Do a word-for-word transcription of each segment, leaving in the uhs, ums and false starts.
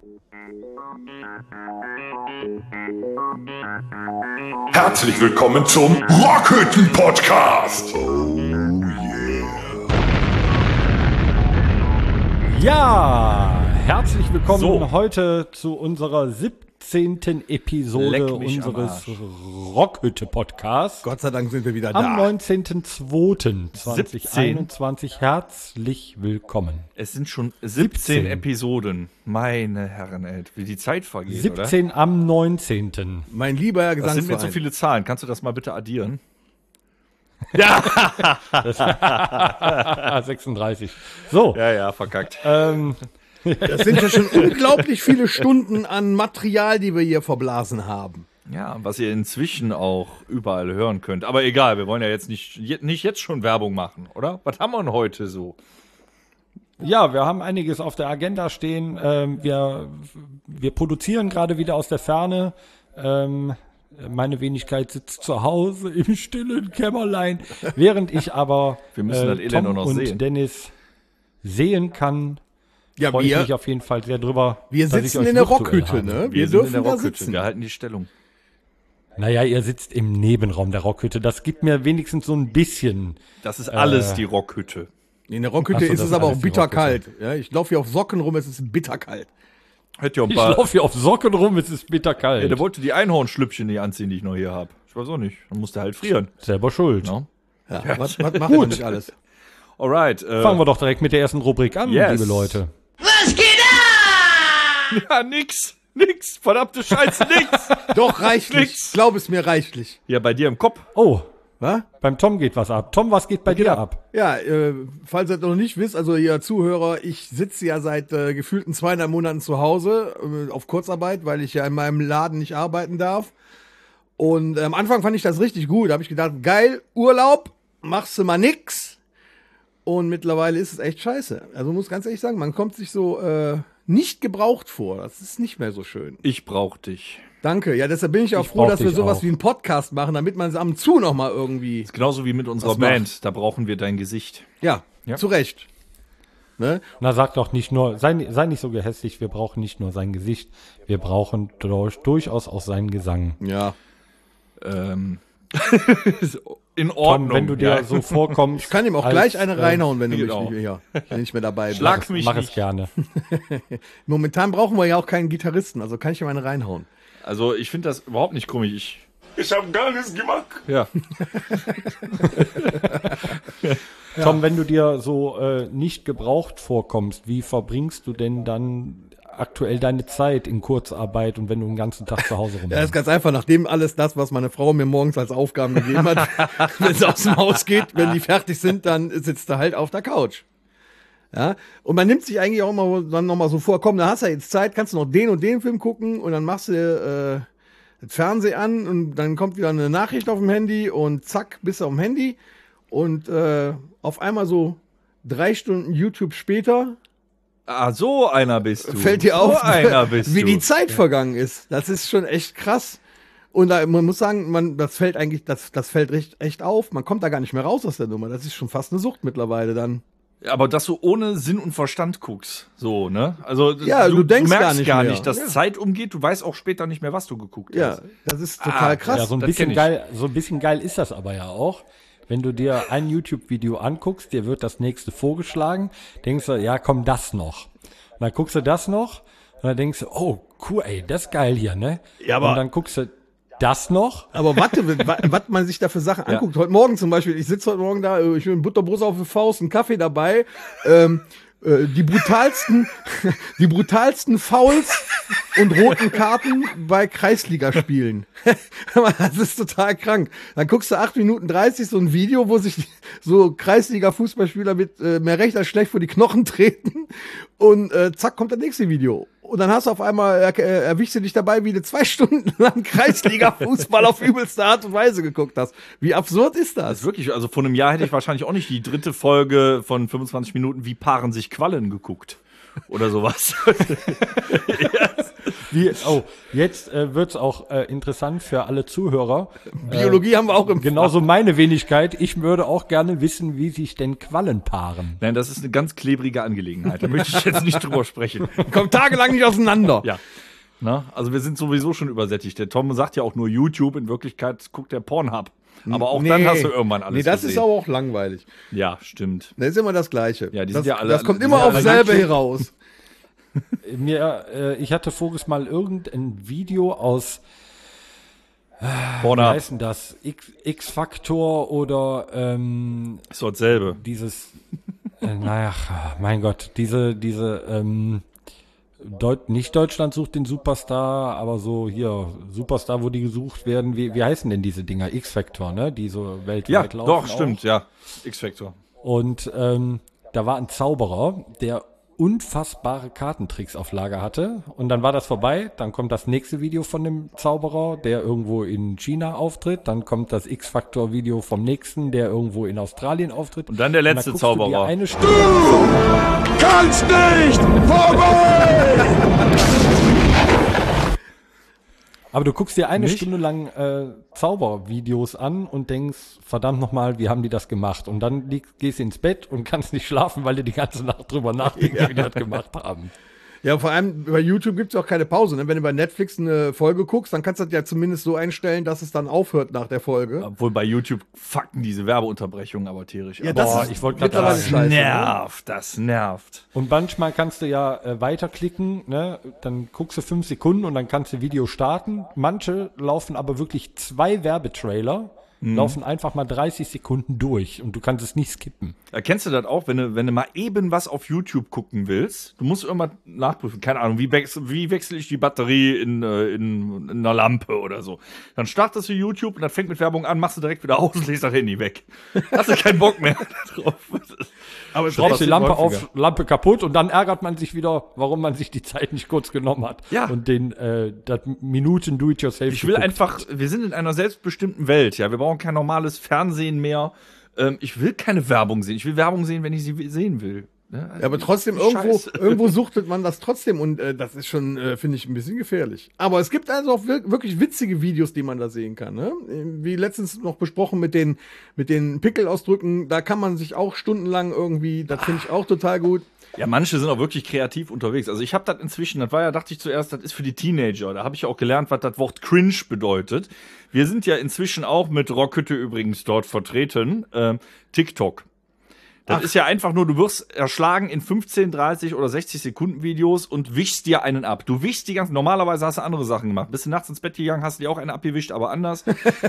Herzlich willkommen zum Rockhütten-Podcast. Oh yeah. Ja, herzlich willkommen So. heute zu unserer siebzehnten Episode Leck mich am unseres Arsch. Rockhütte-Podcasts. Gott sei Dank sind wir wieder Am da. neunzehnten zweiten zweitausendeinundzwanzig. Herzlich willkommen. Es sind schon siebzehn, siebzehn. Episoden. Meine Herren, ey, wie die Zeit vergeht, siebzehn am neunzehnten Mein lieber Herr oder? Das sind mir Gesangsverein. zu viele Zahlen. Kannst du das mal bitte addieren? Ah, sechsunddreißig. So, Ja, ja, verkackt. ähm, Das sind ja schon unglaublich viele Stunden an Material, die wir hier verblasen haben. Ja, was ihr inzwischen auch überall hören könnt. Aber egal, wir wollen ja jetzt nicht, je- nicht jetzt schon Werbung machen, oder? Was haben wir denn heute so? ja, wir haben einiges auf der Agenda stehen. Ähm, wir, wir produzieren gerade wieder aus der Ferne. Ähm, meine Wenigkeit sitzt zu Hause im stillen Kämmerlein, während ich aber Wir müssen das Elend Tom auch noch und sehen. Dennis sehen kann. Ja, Freue ich wir, mich auf jeden Fall sehr drüber. wir dass ich sitzen euch in der virtuell Rockhütte, habe. ne? Wir, Wir, sind dürfen in der da Rockhütte. sitzen. Wir halten die Stellung. Naja, ihr sitzt im Nebenraum der Rockhütte. Das gibt mir wenigstens so ein bisschen. Das ist alles Äh. die Rockhütte. In der Rockhütte Ach so, ist das es ist aber auch alles die bitterkalt. Ja, ich laufe hier auf Socken rum, es ist bitterkalt. Hört ihr ein Ich paar. laufe hier auf Socken rum, es ist bitterkalt. Ja, der wollte die Einhornschlüppchen nicht anziehen, die ich noch hier habe. Ich weiß auch nicht. Dann musste halt frieren. Selber schuld. No? Ja, was, was macht man nicht alles? Alright. Äh, Fangen wir doch direkt mit der ersten Rubrik an, Yes. liebe Leute. Ja, nix. Nix. Verdammte Scheiße, nix. Doch, reichlich. Nix. Glaub es mir, reichlich. Ja, bei dir im Kopf. Oh, Was? beim Tom geht was ab. Tom, was geht bei dir ab? Ja, äh, falls ihr das noch nicht wisst, also ihr Zuhörer, ich sitze ja seit äh, gefühlten zweieinhalb Monaten zu Hause äh, auf Kurzarbeit, weil ich ja in meinem Laden nicht arbeiten darf. Und äh, am Anfang fand ich das richtig gut. Da habe ich gedacht, geil, Urlaub, machst du mal nix. Und mittlerweile ist es echt scheiße. Also muss ganz ehrlich sagen, man kommt sich so äh, nicht gebraucht vor. Das ist nicht mehr so schön. Ich brauch dich. Danke. Ja, deshalb bin ich auch Ich froh, brauch dass wir dich sowas auch. wie einen Podcast machen, damit man es am zu noch mal irgendwie. Genauso wie mit unserer Was macht? Band. Da brauchen wir dein Gesicht. Ja, Ja. zu Recht. Ne? Na, sag doch nicht nur, sei, sei nicht so gehässig, wir brauchen nicht nur sein Gesicht, wir brauchen durch, durchaus auch seinen Gesang. Ja. Ähm. In Ordnung. Tom, wenn du dir ja. so vorkommst. Ich kann ihm auch als, gleich eine äh, reinhauen, wenn du genau. mich nicht mehr, ja, wenn ich mehr dabei bin. Schlag mich Mach es nicht. gerne. Momentan brauchen wir ja auch keinen Gitarristen, also kann ich ihm eine reinhauen. Also, ich finde das überhaupt nicht komisch. Ich, Ich hab gar nichts gemacht. ja. Tom, wenn du dir so äh, nicht gebraucht vorkommst, wie verbringst du denn dann aktuell deine Zeit in Kurzarbeit und wenn du den ganzen Tag zu Hause Ja, rumhängst? ist ganz einfach, nachdem alles das, was meine Frau mir morgens als Aufgaben gegeben hat, wenn sie aus dem Haus geht, wenn die fertig sind, dann sitzt er halt auf der Couch. Ja, und man nimmt sich eigentlich auch immer dann noch mal so vor, komm, da hast du ja jetzt Zeit, kannst du noch den und den Film gucken und dann machst du äh, das Fernsehen an und dann kommt wieder eine Nachricht auf dem Handy und zack, bist du auf dem Handy und äh, auf einmal so drei Stunden YouTube später Ah, so einer bist du. fällt dir so auf, einer bist wie du. die Zeit vergangen ist. Das ist schon echt krass. Und da, man muss sagen, man, das fällt eigentlich, das, das fällt echt, echt auf. Man kommt da gar nicht mehr raus aus der Nummer. Das ist schon fast eine Sucht mittlerweile dann. Aber dass du ohne Sinn und Verstand guckst. So, ne? Also, Ja, du denkst merkst gar nicht gar mehr. nicht, dass Ja. Zeit umgeht. Du weißt auch später nicht mehr, was du geguckt Ja, hast. das ist total Ah, krass. Ja, so ein das bisschen kenn ich. geil, so ein bisschen geil ist das aber ja auch. Wenn du dir ein YouTube-Video anguckst, dir wird das nächste vorgeschlagen, denkst du, ja, komm, das noch. Und dann guckst du das noch und dann denkst du, oh, cool, ey, das ist geil hier, ne? Ja, aber- und dann guckst du das noch. Aber warte, wa- was man sich da für Sachen anguckt. Heute Morgen zum Beispiel, ich sitze heute Morgen da, äh, ich will ein Butterbrot auf der Faust, einen Kaffee dabei, ähm, äh, die brutalsten, die brutalsten Fouls und roten Karten bei Kreisligaspielen. Das ist total krank. Dann guckst du acht Minuten dreißig so ein Video, wo sich so Kreisliga-Fußballspieler mit äh, mehr recht als schlecht vor die Knochen treten und äh, zack kommt das nächste Video. Und dann hast du auf einmal, äh, äh, erwischst du dich dabei, wie du zwei Stunden lang Kreisliga-Fußball auf übelste Art und Weise geguckt hast. Wie absurd ist Das das? ist wirklich, also vor einem Jahr hätte ich wahrscheinlich auch nicht die dritte Folge von fünfundzwanzig Minuten, wie paaren sich Quallen geguckt. Oder sowas. Wie, oh, jetzt äh, wird's auch äh, interessant für alle Zuhörer. Biologie haben wir auch im Genauso meine Wenigkeit. Ich würde auch gerne wissen, wie sich denn Quallen paaren. Nein, das ist eine ganz klebrige Angelegenheit. Da möchte ich jetzt nicht drüber sprechen. Kommt tagelang nicht auseinander. Ja. Na, also wir sind sowieso schon übersättigt. Der Tom sagt ja auch nur YouTube. In Wirklichkeit guckt der Pornhub. Aber auch Nee. dann hast du irgendwann alles Nee, das gesehen. ist aber auch langweilig. Ja, stimmt. Das ist immer das Gleiche. Ja, die das, sind ja alle- das kommt die immer sind ja auf alle selbe YouTube. heraus. Mir, äh, ich hatte voriges Mal irgendein Video aus, wie Pornhub heißt denn das? X- X-Factor oder ähm, ist doch dasselbe. dieses, äh, naja, mein Gott, diese, diese, ähm, Deut nicht Deutschland sucht den Superstar, aber so hier, Superstar, wo die gesucht werden. Wie, wie heißen denn diese Dinger? X-Factor, ne? Die so weltweit Ja, laufen. doch, auch. stimmt, ja. X-Factor. Und ähm, da war ein Zauberer, der unfassbare Kartentricks auf Lager hatte. Und dann war das vorbei. Dann kommt das nächste Video von dem Zauberer, der irgendwo in China auftritt. Dann kommt das X-Factor-Video vom nächsten, der irgendwo in Australien auftritt. Und dann der letzte guckst du dir Zauberer. Eine Stunde Kannst nicht vorbei! Aber du guckst dir eine Nicht? Stunde lang äh, Zaubervideos an und denkst, verdammt nochmal, wie haben die das gemacht? Und dann lieg, gehst du ins Bett und kannst nicht schlafen, weil du die ganze Nacht drüber nachdenkst, wie die das gemacht haben. Ja, vor allem bei YouTube gibt es auch keine Pause. Ne? Wenn du bei Netflix eine Folge guckst, dann kannst du das ja zumindest so einstellen, dass es dann aufhört nach der Folge. Obwohl bei YouTube fucken diese Werbeunterbrechungen aber tierisch. Ja, aber das Boah, ist ich wollte grad mittlerweile sagen, das scheiße. Ne? nervt, das nervt. Und manchmal kannst du ja äh, weiterklicken, ne? Dann guckst du fünf Sekunden und dann kannst du Video starten. Manche laufen aber wirklich zwei Werbetrailer, laufen einfach mal dreißig Sekunden durch und du kannst es nicht skippen. Erkennst du das auch, wenn du, wenn du mal eben was auf YouTube gucken willst? Du musst irgendwann nachprüfen, keine Ahnung, wie, wechsel, wie wechsle ich die Batterie in, äh, in, in einer Lampe oder so. Dann startest du YouTube und das fängt mit Werbung an, machst du direkt wieder aus und legst das Handy weg. Hast du keinen Bock mehr drauf. Aber es Schraubst die passiert Lampe häufiger. auf, Lampe kaputt und dann ärgert man sich wieder, warum man sich die Zeit nicht kurz genommen hat. Ja. Und den äh, das Minuten Do-it-yourself Ich will geguckt. einfach, wir sind in einer selbstbestimmten Welt, ja. Wir brauchen kein normales Fernsehen mehr. Ähm, ich will keine Werbung sehen. Ich will Werbung sehen, wenn ich sie sehen will. Ne? Ja, aber trotzdem, irgendwo, Scheiße. irgendwo suchtet man das trotzdem und äh, das ist schon, äh, finde ich, ein bisschen gefährlich. Aber es gibt also auch wir wirklich witzige Videos, die man da sehen kann. Ne? Wie letztens noch besprochen mit den, mit den Pickelausdrücken, da kann man sich auch stundenlang irgendwie, das finde ich auch total gut. Ja, manche sind auch wirklich kreativ unterwegs. Also ich habe das inzwischen, das war ja, dachte ich zuerst, das ist für die Teenager. Da habe ich ja auch gelernt, was das Wort cringe bedeutet. Wir sind ja inzwischen auch mit Rockhütte übrigens dort vertreten. Ähm, TikTok. Das ist ja einfach nur, du wirst erschlagen in fünfzehn, dreißig oder sechzig Sekunden Videos und wischst dir einen ab. Du wischst die ganzen, normalerweise hast du andere Sachen gemacht. Bist du nachts ins Bett gegangen, hast du dir auch einen abgewischt, aber anders.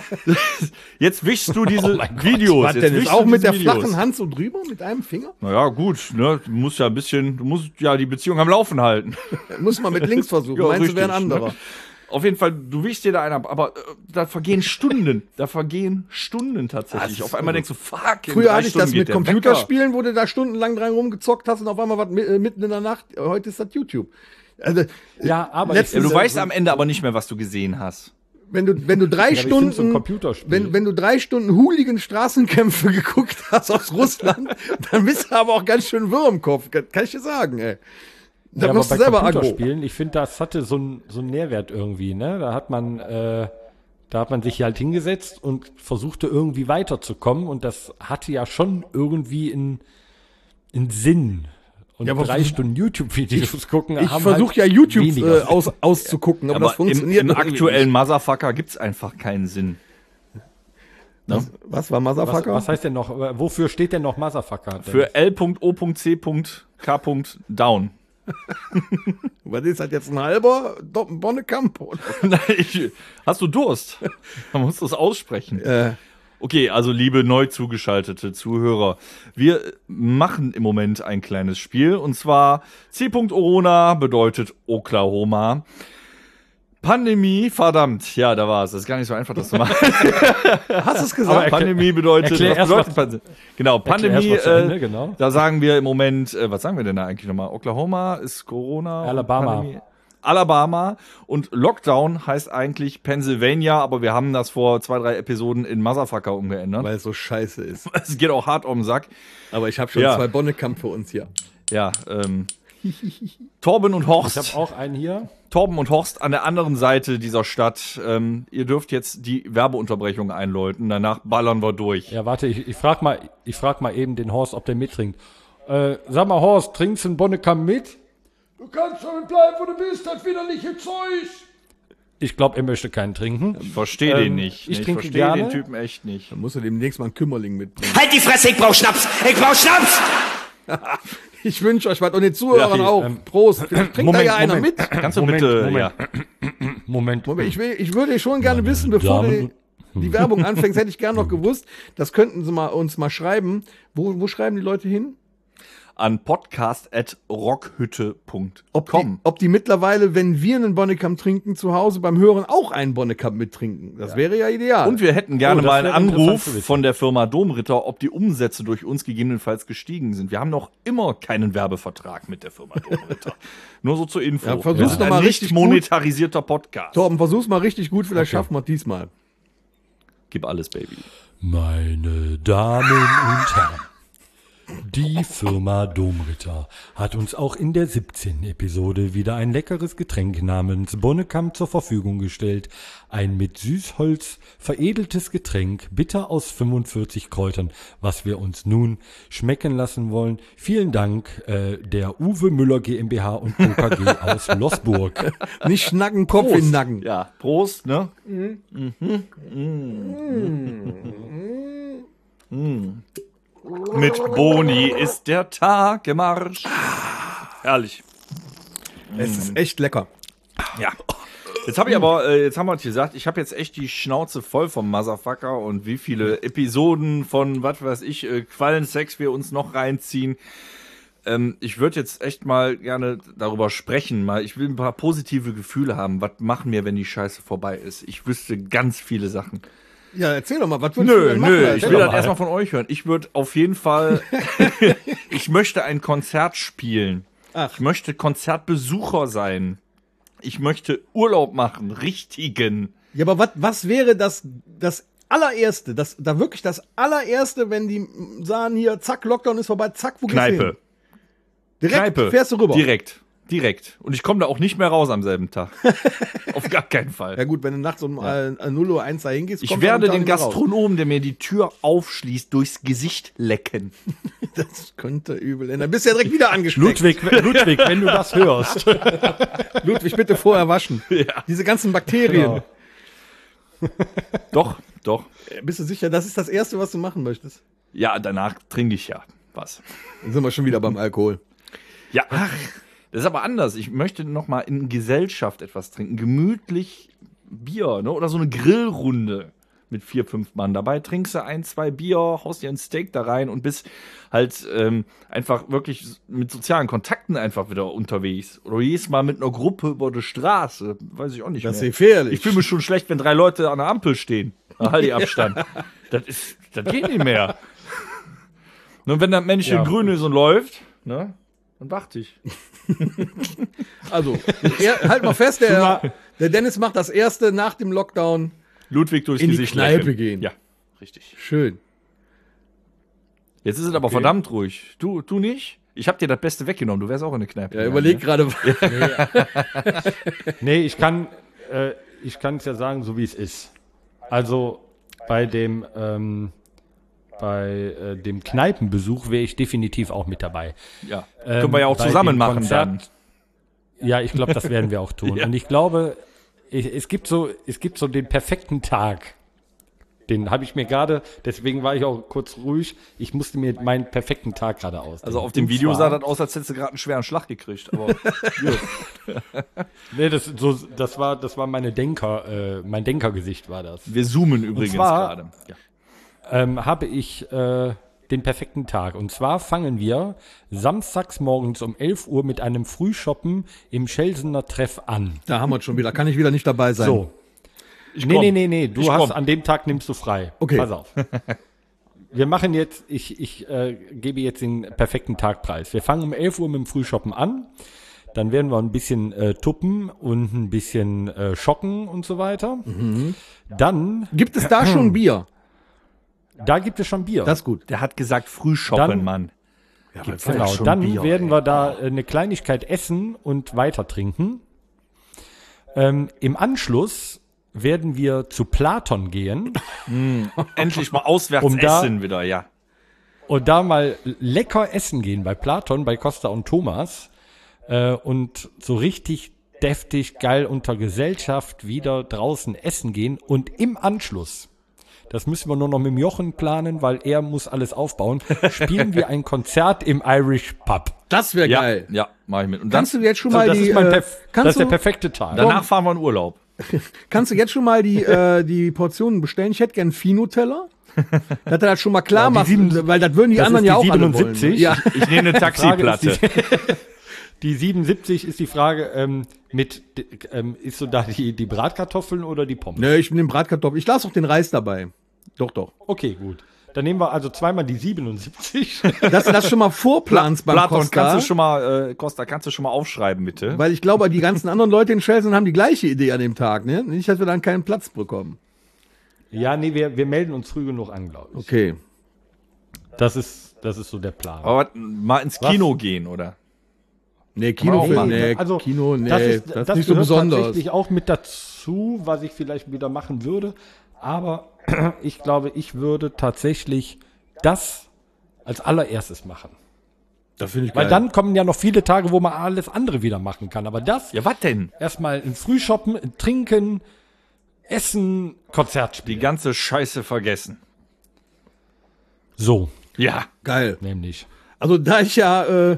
Jetzt wischst du diese Videos. Was Jetzt denn? Ist wischst auch du mit diese der Videos. flachen Hand so drüber, mit einem Finger? Naja, gut, ne? Du musst ja ein bisschen, du musst ja die Beziehung am Laufen halten. Muss man mit links versuchen. Ja, Meinst du, wäre ein richtig, anderer? ne? Auf jeden Fall, du wischst dir da einen ab, aber äh, da vergehen Stunden. Da vergehen Stunden tatsächlich. Das ist Auf einmal denkst du, fuck, in Früher drei hatte ich das Stunden mit geht der Wecker. Computerspielen, wo du da stundenlang dran rumgezockt hast und auf einmal was mi- äh, mitten in der Nacht. Heute ist das YouTube. Also, Ja, aber Letztens- Ja, du so- weißt am Ende aber nicht mehr, was du gesehen hast. wenn du, wenn du drei aber ich finde so ein Stunden, Computerspiel. wenn, wenn du drei Stunden Hooligan-Straßenkämpfe geguckt hast aus Russland, dann bist du aber auch ganz schön wirr im Kopf. Kann kann ich dir sagen, ey. Da ja, aber wirst bei du selber aggro. Computerspielen, ich finde, das hatte so einen so einen Nährwert irgendwie, ne? Da hat man, äh, da hat man sich halt hingesetzt und versuchte irgendwie weiterzukommen und das hatte ja schon irgendwie einen einen Sinn. Und Ja, aber drei Stunden YouTube-Videos gucken, Ich haben versuche halt ja YouTube weniger. äh, aus, auszugucken, aber, Aber das im, funktioniert im irgendwie aktuellen Motherfucker gibt's einfach keinen Sinn. nicht. Was, was war was, Motherfucker? was heißt denn noch, äh, wofür steht denn noch Motherfucker? Denn? Für L O C K Down. Was ist das jetzt, ein halber Do- Bonnekamp? oder? Nein, ich, hast du Durst? Man muss das aussprechen. Äh, Okay, also liebe neu zugeschaltete Zuhörer, wir machen im Moment ein kleines Spiel und zwar C. Orona bedeutet Oklahoma. Pandemie, verdammt, ja, da war es. Das ist gar nicht so einfach, das zu machen. hast du es Aber gesagt? erklär- Pandemie bedeutet, erklär was erst bedeutet mal- Pandemie? Genau, erklär Pandemie, erst mal zu Ende, äh, genau. da sagen wir im Moment, äh, was sagen wir denn da eigentlich nochmal? Oklahoma ist Corona. Alabama. Pandemie. Alabama und Lockdown heißt eigentlich Pennsylvania, aber wir haben das vor zwei, drei Episoden in Motherfucker umgeändert. Weil es so scheiße ist. Es geht auch hart um den Sack. Aber ich habe schon Ja. zwei Bonnekamp für uns hier. Ja, ähm, Torben und Horst. Ich habe auch einen hier. Torben und Horst an der anderen Seite dieser Stadt, ähm, ihr dürft jetzt die Werbeunterbrechung einläuten, danach ballern wir durch. Ja, warte, ich, ich frag mal, ich frag mal eben den Horst, ob der mittrinkt. Äh, sag mal, Horst, trinkst du einen Bonnekamp mit? Du kannst damit bleiben, wo du bist, das widerliche Zeug. Ich glaube, er möchte keinen trinken. Ich verstehe Ähm, den nicht. ich ich trinke verstehe gerne. den Typen echt nicht. Dann musst du demnächst mal einen Kümmerling mitbringen. Halt die Fresse, ich brauch Schnaps! Ich brauch Schnaps! Ich wünsche euch was und den Zuhörern Ja, auch. ähm, Prost. Vielleicht trinkt da Moment, ja einer Moment. mit. Kannst du Moment, bitte, Moment. ja. Moment. Moment, ich, will, ich würde schon gerne wissen, bevor die, Damen- die Werbung anfängt, hätte ich gerne noch gewusst, das könnten sie mal, uns mal schreiben. Wo, wo schreiben die Leute hin? An podcast at rockhütte punkt Ob die, com. ob die mittlerweile, wenn wir einen Bonnekamp trinken, zu Hause beim Hören auch einen Bonnekamp mittrinken. Das wäre ja ideal. Und wir hätten gerne Oh, das mal einen wäre interessant Anruf zu wissen. von der Firma Domritter, ob die Umsätze durch uns gegebenenfalls gestiegen sind. Wir haben noch immer keinen Werbevertrag mit der Firma Domritter. Nur so zur Info. Ja, versuch's wir sind doch ein mal nicht richtig gut. monetarisierter Podcast. Torben, versuch's mal richtig gut, vielleicht schaffen wir es diesmal. Gib alles, Baby. Meine Damen und Herren, die Firma Domritter hat uns auch in der siebzehnten Episode wieder ein leckeres Getränk namens Bonnekamp zur Verfügung gestellt. Ein mit Süßholz veredeltes Getränk, bitter aus fünfundvierzig Kräutern, was wir uns nun schmecken lassen wollen. Vielen Dank äh, der Uwe Müller GmbH und Co. K G aus Loßburg. Nicht schnacken, Kopf in den Nacken. Ja, Prost, ne? Mhm. Mit Boni ist der Tag im Arsch. Herrlich. Es ist echt lecker. Ja. Jetzt habe ich aber, äh, jetzt haben wir gesagt, ich habe jetzt echt die Schnauze voll vom Motherfucker und wie viele Episoden von, was weiß ich, äh, Quallensex wir uns noch reinziehen. Ähm, ich würde jetzt echt mal gerne darüber sprechen, mal, ich will ein paar positive Gefühle haben. Was machen wir, wenn die Scheiße vorbei ist? Ich wüsste ganz viele Sachen. Ja, erzähl doch mal, was würdest du Nö, denn machen? nö, Erzähl ich doch will mal. das erstmal von euch hören. Ich würde auf jeden Fall, ich möchte ein Konzert spielen. Ach. Ich möchte Konzertbesucher sein. Ich möchte Urlaub machen, richtigen. Ja, aber was, was wäre das, das allererste, das, da wirklich das allererste, wenn die sagen hier, zack, Lockdown ist vorbei, zack, wo gehst du Kneipe. hin? Direkt Kneipe. fährst du rüber. Direkt. Direkt. Und ich komme da auch nicht mehr raus am selben Tag. Auf gar keinen Fall. Ja gut, wenn du nachts um äh, null Uhr eins da hingehst, Ich kommst du werde am Tag den nicht mehr raus. Gastronomen, der mir die Tür aufschließt, durchs Gesicht lecken. Das könnte übel enden. Dann bist du ja direkt wieder angesteckt. Ludwig, Ludwig, wenn du das hörst. Ludwig, bitte vorher waschen. Ja. Diese ganzen Bakterien. Genau. Doch, doch. Bist du sicher, das ist das Erste, was du machen möchtest? Ja, danach trinke ich ja was. Dann sind wir schon wieder beim Alkohol. Ja, ach, das ist aber anders. Ich möchte noch mal in Gesellschaft etwas trinken. Gemütlich Bier, ne? Oder so eine Grillrunde mit vier, fünf Mann. Dabei trinkst du ein, zwei Bier, haust dir ein Steak da rein und bist halt ähm, einfach wirklich mit sozialen Kontakten einfach wieder unterwegs. Oder jedes Mal mit einer Gruppe über die Straße. Weiß ich auch nicht Das ist mehr. gefährlich. Ich fühle mich schon schlecht, wenn drei Leute an der Ampel stehen. Da halt die Abstand. Das ist, das geht nicht mehr. Und wenn das Männchen Ja. grün ist und läuft, ne? Dann warte ich. Also, er, halt mal fest, der, der Dennis macht das Erste nach dem Lockdown. Ludwig durchs In die Gesicht Kneipe lecken. gehen. Ja, richtig. Schön. Jetzt ist es aber verdammt ruhig. Du, du nicht? Ich hab dir das Beste weggenommen. Du wärst auch in der Kneipe. Ja, gegangen, überleg ne? gerade. Nee, ich kann äh, ich kann es ja sagen, so wie es ist. Also bei dem ähm, bei äh, dem Kneipenbesuch wäre ich definitiv auch mit dabei. Ja. Ähm, Können wir ja auch bei zusammen dem machen Konzert- dann. Ja, ich glaube, das werden wir auch tun. Ja. Und ich glaube, ich, es gibt so es gibt so den perfekten Tag. Den habe ich mir gerade, deswegen war ich auch kurz ruhig. Ich musste mir meinen perfekten Tag gerade aus. Also auf dem Video sah das aus, als hättest du gerade einen schweren Schlag gekriegt. Aber Nee, das, so, das war das war meine Denker, äh, mein Denkergesicht war das. wir zoomen übrigens zwar- gerade. Ja. ähm, habe ich äh, den perfekten Tag. Und zwar fangen wir samstags morgens um elf Uhr mit einem Frühshoppen im Schelsener Treff an. Da haben wir es schon wieder. Kann ich wieder nicht dabei sein. So. Ich Nee, komm. nee, nee, nee. Du Ich hast komm. an dem Tag nimmst du frei. Okay. Pass auf. Wir machen jetzt, ich, ich äh, gebe jetzt den perfekten Tagpreis. Wir fangen um elf Uhr mit dem Frühshoppen an. Dann werden wir ein bisschen äh, tuppen und ein bisschen äh, schocken und so weiter. Mhm. Dann, Gibt es da schon Bier? da gibt es schon Bier. Das ist gut. Der hat gesagt Frühshoppen, Dann- Mann. Genau, dann werden wir da äh, eine Kleinigkeit essen und weiter trinken. Ähm, Im Anschluss werden wir zu Platon gehen Endlich mal auswärts Um da- essen wieder, ja. und da mal lecker essen gehen bei Platon, bei Costa und Thomas äh, und so richtig deftig, geil unter Gesellschaft wieder draußen essen gehen und im Anschluss, das müssen wir nur noch mit dem Jochen planen, weil er muss alles aufbauen, spielen wir ein Konzert im Irish Pub. Das wäre Ja, geil. ja, mach ich mit. Und Kannst dann, du jetzt schon So, mal das, die, ist mein äh, perf- das kannst, ist der du, perfekte Tag. danach fahren wir in Urlaub. kannst du jetzt schon mal die, äh, die Portionen bestellen? Ich hätte gern einen Fino-Teller. Dass er das schon mal klar Ja, die macht, sieben- weil das würden die das anderen ist ja die auch alle siebenundsiebzig. wollen. Ja. Ich nehme eine Frage ist Taxiplatte. Die siebenundsiebzig ist die Frage, ähm, mit, d- ähm, ist so da die, die Bratkartoffeln oder die Pommes? Ne, ich nehme Bratkartoffeln. Ich lasse auch den Reis dabei. Doch, doch. Okay, gut. Dann nehmen wir also zweimal die siebenundsiebzig. Dass du das schon mal vorplanst beim Platon, Costa. kannst du schon mal, äh, Costa, kannst du schon mal aufschreiben, bitte? Weil ich glaube, die ganzen anderen Leute in Schelsen haben die gleiche Idee an dem Tag, ne? Nicht, dass wir dann keinen Platz bekommen. Ja, nee, wir, wir melden uns früh genug an, glaube ich. Okay. Das ist, das ist so der Plan. Aber mal ins Kino gehen, oder? Nee, Kann man auch Kinofilm, machen. nee, also, Kino, nee, das das ist, ist, das nicht so gehört besonders. tatsächlich auch mit dazu, was ich vielleicht wieder machen würde. Aber ich glaube, ich würde tatsächlich das als allererstes machen. Das finde ich Weil dann kommen ja noch viele Tage, wo man alles andere wieder machen kann. Aber das, Ja, was denn? erstmal ein Frühshoppen, ein Trinken, Essen, Konzert Die spielen. ganze Scheiße vergessen. So, Ja. geil. nämlich. Also da ich ja äh,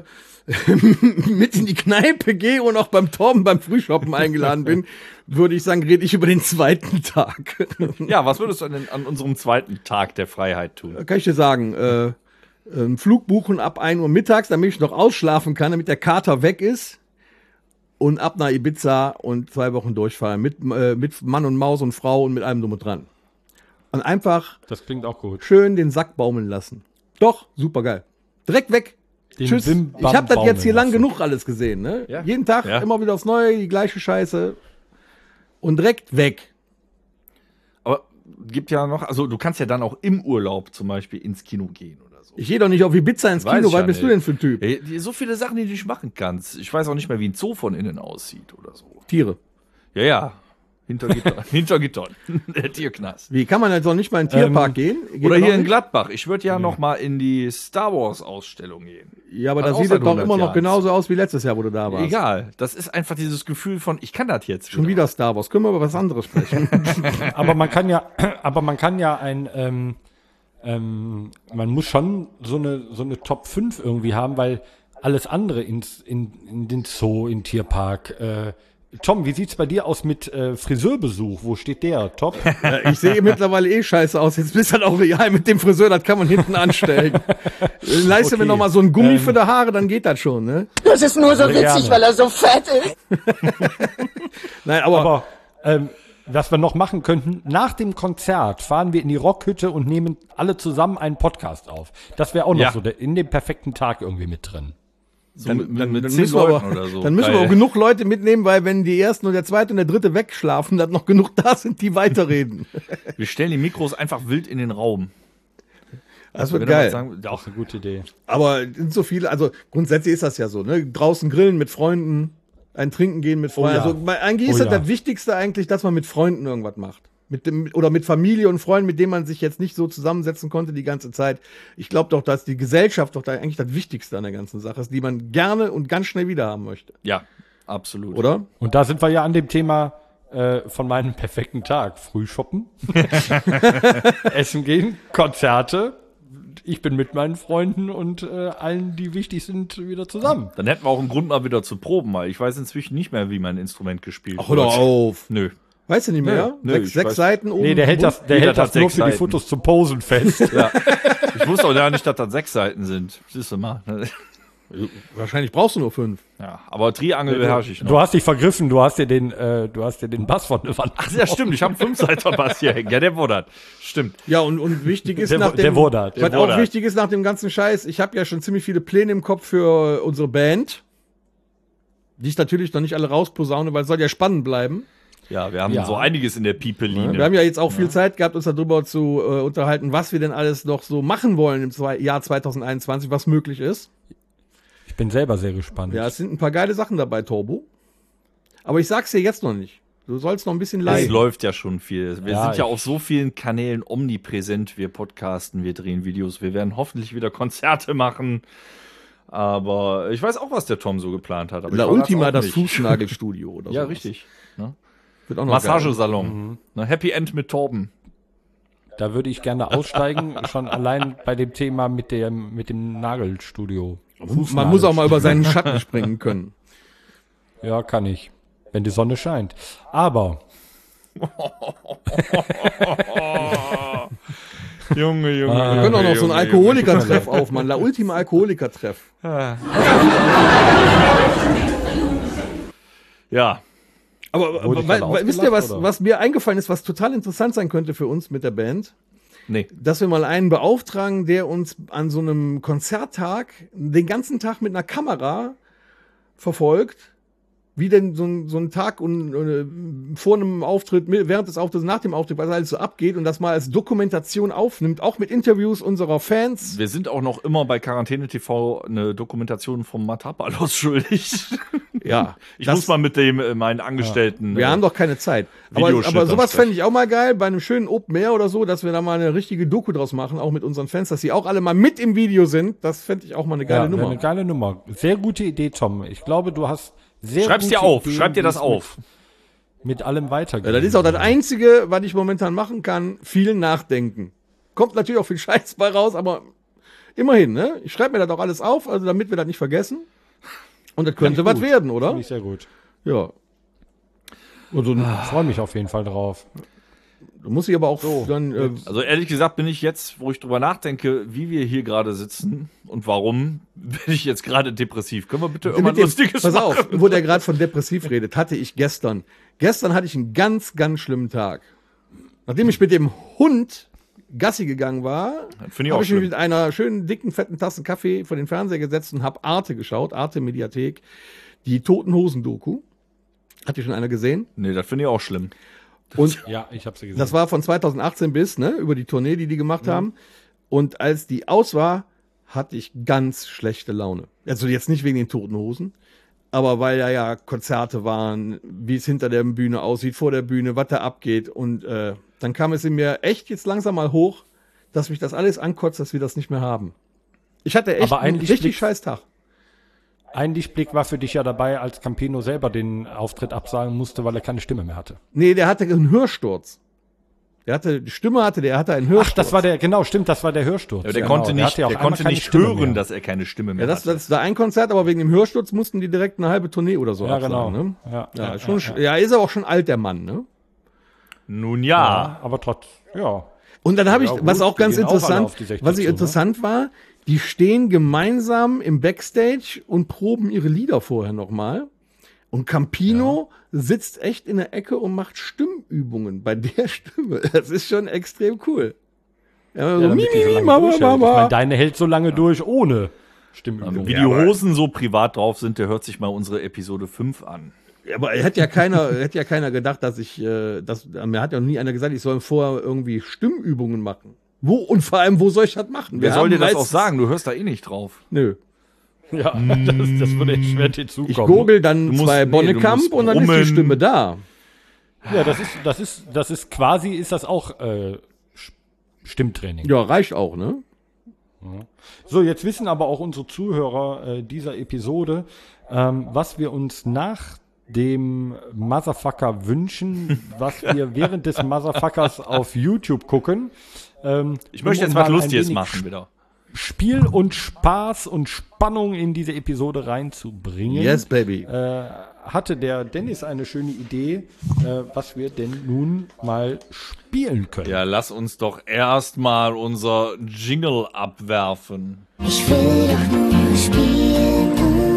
mit in die Kneipe gehe und auch beim Torben beim Frühshoppen eingeladen bin, würde ich sagen, rede ich über den zweiten Tag. Ja, was würdest du denn an unserem zweiten Tag der Freiheit tun? Kann ich dir sagen, äh, einen Flug buchen ab ein Uhr mittags, damit ich noch ausschlafen kann, damit der Kater weg ist. Und ab nach Ibiza und zwei Wochen durchfahren. Mit, äh, mit Mann und Maus und Frau und mit allem drum und dran. Und einfach Das klingt auch gut. schön den Sack baumeln lassen. Doch, super geil. Direkt weg. Den Tschüss. Bim Ich habe das Bam jetzt hier lang baumeln genug alles gesehen. Ne? Ja. Jeden Tag Ja. immer wieder aufs Neue, die gleiche Scheiße. Und direkt weg. Aber gibt ja noch, also du kannst ja dann auch im Urlaub zum Beispiel ins Kino gehen oder so. Ich gehe doch nicht auf Ibiza ins Weiß Kino. ich Was ja bist du nicht. denn für ein Typ? Ey, die- So viele Sachen, die du nicht machen kannst. Ich weiß auch nicht mehr, wie ein Zoo von innen aussieht oder so. Tiere. Ja, ja. Hinter Gittern. Hinter Gittern. Der Tierknast. Wie kann man jetzt auch nicht mal in den Tierpark Ähm, gehen? Geht Oder das hier auch in nicht? Gladbach. Ich würde ja noch mal in die Star Wars Ausstellung gehen. Ja, aber Hat das auch sieht seit doch hundert immer noch Jahren. genauso aus wie letztes Jahr, wo du da warst. Egal. Das ist einfach dieses Gefühl von, ich kann das jetzt Schon wieder Star Wars. Können wir über was anderes sprechen? Aber man kann ja, aber man kann ja ein, ähm, ähm, man muss schon so eine, so eine Top fünf irgendwie haben, weil alles andere ins, in, in den Zoo, in den Tierpark, äh, Tom, wie sieht's bei dir aus mit äh, Friseurbesuch? Wo steht der? Top? Ja, ich sehe mittlerweile eh scheiße aus. Jetzt bist du halt auch real mit dem Friseur, das kann man hinten anstellen. Leiste mir Okay. noch mal so ein Gummi für die Haare, dann geht das schon, ne? Das ist nur so Sehr witzig, gerne. weil er so fett ist. Nein, aber, Aber ähm, was wir noch machen könnten, nach dem Konzert fahren wir in die Rockhütte und nehmen alle zusammen einen Podcast auf. Das wäre auch noch Ja. so der, in dem perfekten Tag irgendwie mit drin. So dann, mit, mit, dann, mit dann, zehn müssen wir Leuten aber, oder so. dann müssen wir Geil. auch genug Leute mitnehmen, weil wenn die ersten und der zweite und der dritte wegschlafen, dann noch genug da sind, die weiterreden. Wir stellen die Mikros einfach wild in den Raum. Das Wenn wird er was geil. sagen- ja, Auch eine gute Idee. Aber es sind so viele, also grundsätzlich ist das ja so, ne? Draußen grillen mit Freunden, ein Trinken gehen mit Freunden. Oh ja. Also bei- eigentlich ist Oh das ja. das Wichtigste eigentlich, dass man mit Freunden irgendwas macht. Mit dem, oder mit Familie und Freunden, mit denen man sich jetzt nicht so zusammensetzen konnte die ganze Zeit. Ich glaube doch, dass die Gesellschaft doch da eigentlich das Wichtigste an der ganzen Sache ist, die man gerne und ganz schnell wieder haben möchte. ja, absolut. Oder? Und da sind wir ja an dem Thema äh, von meinem perfekten Tag. Frühshoppen, Essen gehen, Konzerte. Ich bin mit meinen Freunden und äh, allen, die wichtig sind, wieder zusammen. Dann hätten wir auch einen Grund mal wieder zu proben, weil ich weiß inzwischen nicht mehr, wie mein Instrument gespielt Ach, hör doch auf. Nö. Weißt du nicht mehr? nö, sechs ich sechs weiß- Seiten oben. Nee, der hält das, der Jeder hält das hat nur sechs für die Seiten. Fotos zum Posen fest. Ja. Ich wusste auch gar nicht, dass das sechs Seiten sind. Siehst du mal. Wahrscheinlich brauchst du nur fünf. Ja, aber Triangel beherrsche ich noch. Du hast dich vergriffen, du hast dir den, äh, du hast dir den Bass von der Wand. Ach ja, stimmt, ich habe einen Fünfseiter-Bass hier hängen. Ja, der wurdert. Stimmt. Ja, und, und wichtig ist Der- nach dem, der Wurdert, der was auch Wurdert. wichtig ist nach dem ganzen Scheiß, ich habe ja schon ziemlich viele Pläne im Kopf für unsere Band, die ich natürlich noch nicht alle rausposaune, weil es soll ja spannend bleiben. Ja, wir haben Ja. so einiges in der Pipeline. Wir haben ja jetzt auch viel Zeit gehabt, uns darüber zu äh, unterhalten, was wir denn alles noch so machen wollen im zwei, Jahr zwanzig einundzwanzig, was möglich ist. Ich bin selber sehr gespannt. Ja, es sind ein paar geile Sachen dabei, Turbo. Aber ich sag's dir jetzt noch nicht. Du sollst noch ein bisschen Es leiden. läuft ja schon viel. Wir Ja, sind ja ich- auf so vielen Kanälen omnipräsent. Wir podcasten, wir drehen Videos. Wir werden hoffentlich wieder Konzerte machen. Aber ich weiß auch, was der Tom so geplant hat. Aber La ich verrat's Ultima, auch das nicht. Fußnagelstudio oder so. Ja, richtig. Ne? Wird auch noch Massagesalon. Mhm. Ne, Happy End mit Torben. Da würde ich gerne aussteigen, schon allein bei dem Thema mit dem, mit dem Nagelstudio. geil. Man muss auch mal über seinen Schatten springen können. Ja, kann ich. Wenn die Sonne scheint. Aber, Junge, Junge. Wir können auch noch so einen Alkoholikertreff aufmachen. La Ultima Alkoholikertreff. Ja. Aber, Wurde aber ich weil, gerade weil, wisst ihr, was, ausgelacht, oder? was mir eingefallen ist, was total interessant sein könnte für uns mit der Band? Nee. Dass wir mal einen beauftragen, der uns an so einem Konzerttag den ganzen Tag mit einer Kamera verfolgt, wie denn so ein, so ein Tag und, äh, vor einem Auftritt, mit- während des Auftritts, nach dem Auftritt, was alles so abgeht und das mal als Dokumentation aufnimmt, auch mit Interviews unserer Fans. Wir sind auch noch immer bei Quarantäne T V eine Dokumentation vom Matapalos schuldig. Ja, Ich das- muss mal mit dem äh, meinen Angestellten. Wir äh, haben doch keine Zeit. Aber, Videoschnitt aber sowas ansprechen. fände ich auch mal geil, bei einem schönen Open Air oder so, dass wir da mal eine richtige Doku draus machen, auch mit unseren Fans, dass sie auch alle mal mit im Video sind. Das fände ich auch mal eine geile ja, Nummer. eine geile Nummer. Sehr gute Idee, Tom. Ich glaube, du hast sehr Schreib's gute dir auf, Ideen, schreib dir wie das es auf. Mit, mit allem weitergeht. Ja, das ist auch das Einzige, was ich momentan machen kann, viel nachdenken. Kommt natürlich auch viel Scheiß bei raus, aber immerhin, ne? Ich schreibe mir das auch alles auf, also damit wir das nicht vergessen. Und das könnte was werden, oder? Finde ich sehr gut. Ja. Also, Ich freue mich auf jeden Fall drauf. du musst dich aber auch dann, äh, Also ehrlich gesagt bin ich jetzt, wo ich drüber nachdenke, wie wir hier gerade sitzen und warum, bin ich jetzt gerade depressiv. Können wir bitte irgendwas mit dem, Lustiges pass machen? auf, wo der gerade von depressiv redet, hatte ich gestern. Gestern hatte ich einen ganz, ganz schlimmen Tag. Nachdem ich mit dem Hund Gassi gegangen war, Finde ich habe auch ich mich schlimm. mit einer schönen, dicken, fetten Tasse Kaffee vor den Fernseher gesetzt und habe Arte geschaut, Arte Mediathek, die Toten Hosen Doku. Hat die schon einer gesehen? Nee, das finde ich auch schlimm. Und Ja, ich habe sie gesehen. das war von zweitausendachtzehn bis, ne, über die Tournee, die die gemacht haben. Und als die aus war, hatte ich ganz schlechte Laune. Also jetzt nicht wegen den Toten Hosen, aber weil da ja Konzerte waren, wie es hinter der Bühne aussieht, vor der Bühne, was da abgeht. Und äh, dann kam es in mir echt jetzt langsam mal hoch, dass mich das alles ankotzt, dass wir das nicht mehr haben. Ich hatte echt Aber einen eigentlich richtig liegt's- scheiß Tag. Ein Lichtblick war für dich ja dabei, als Campino selber den Auftritt absagen musste, weil er keine Stimme mehr hatte. Nee, der hatte einen Hörsturz. Der hatte, die Stimme hatte, der hatte einen Ach, Hörsturz. das war der, genau, stimmt, das war der Hörsturz. Ja, der genau. konnte nicht, hatte ja auch der einmal konnte keine nicht Stimme hören, mehr. dass er keine Stimme mehr Ja, das, hat. das war ein Konzert, aber wegen dem Hörsturz mussten die direkt eine halbe Tournee oder so Ja, absagen, genau. Ne? Ja, Ja, ja, schon, ja, ja, ist aber auch schon alt, der Mann, ne? Nun ja. Ja, aber trotz, ja. Und dann habe ich, Ja, gut, was auch die ganz gehen auch alle interessant, auf die sechzig was ich zu, ne? interessant war, die stehen gemeinsam im Backstage und proben ihre Lieder vorher nochmal. Und Campino sitzt echt in der Ecke und macht Stimmübungen bei der Stimme. Das ist schon extrem cool. Ja, so, Ja, mi, damit die so mi, lange ma, ma, durchhält. ma, Ich ma. meine, deine hält so lange durch ohne Stimmübung. Wie die Hosen so privat drauf sind, der hört sich mal unsere Episode fünf an. Ja, aber hätte ja keiner, hätte ja keiner gedacht, dass ich, äh, das, mir hat ja noch nie einer gesagt, ich soll vorher irgendwie Stimmübungen machen. Wo und vor allem, wo soll ich das machen? Wer Wir soll haben dir das auch meistens- sagen? Du hörst da eh nicht drauf. Nö. Ja, das, das würde echt schwer dir Ich zukommen. gurgel dann Du musst- zwei nee, Bonnekamp du musst und dann ist die brummen. Stimme da. Ja, das ist, das ist, das ist quasi, ist das auch äh, Sch- Stimmtraining. Ja, reicht auch, ne? So, jetzt wissen aber auch unsere Zuhörer äh, dieser Episode, ähm, was wir uns nach dem Motherfucker wünschen, was wir während des Motherfuckers auf YouTube gucken. Ähm, Ich möchte um jetzt was mal ein Lustiges wenig machen wieder. Spiel und Spaß und Spannung in diese Episode reinzubringen. Yes, baby. äh, hatte der Dennis eine schöne Idee, äh, was wir denn nun mal spielen können. Ja, lass uns doch erstmal unser Jingle abwerfen. Ich will doch nur spielen.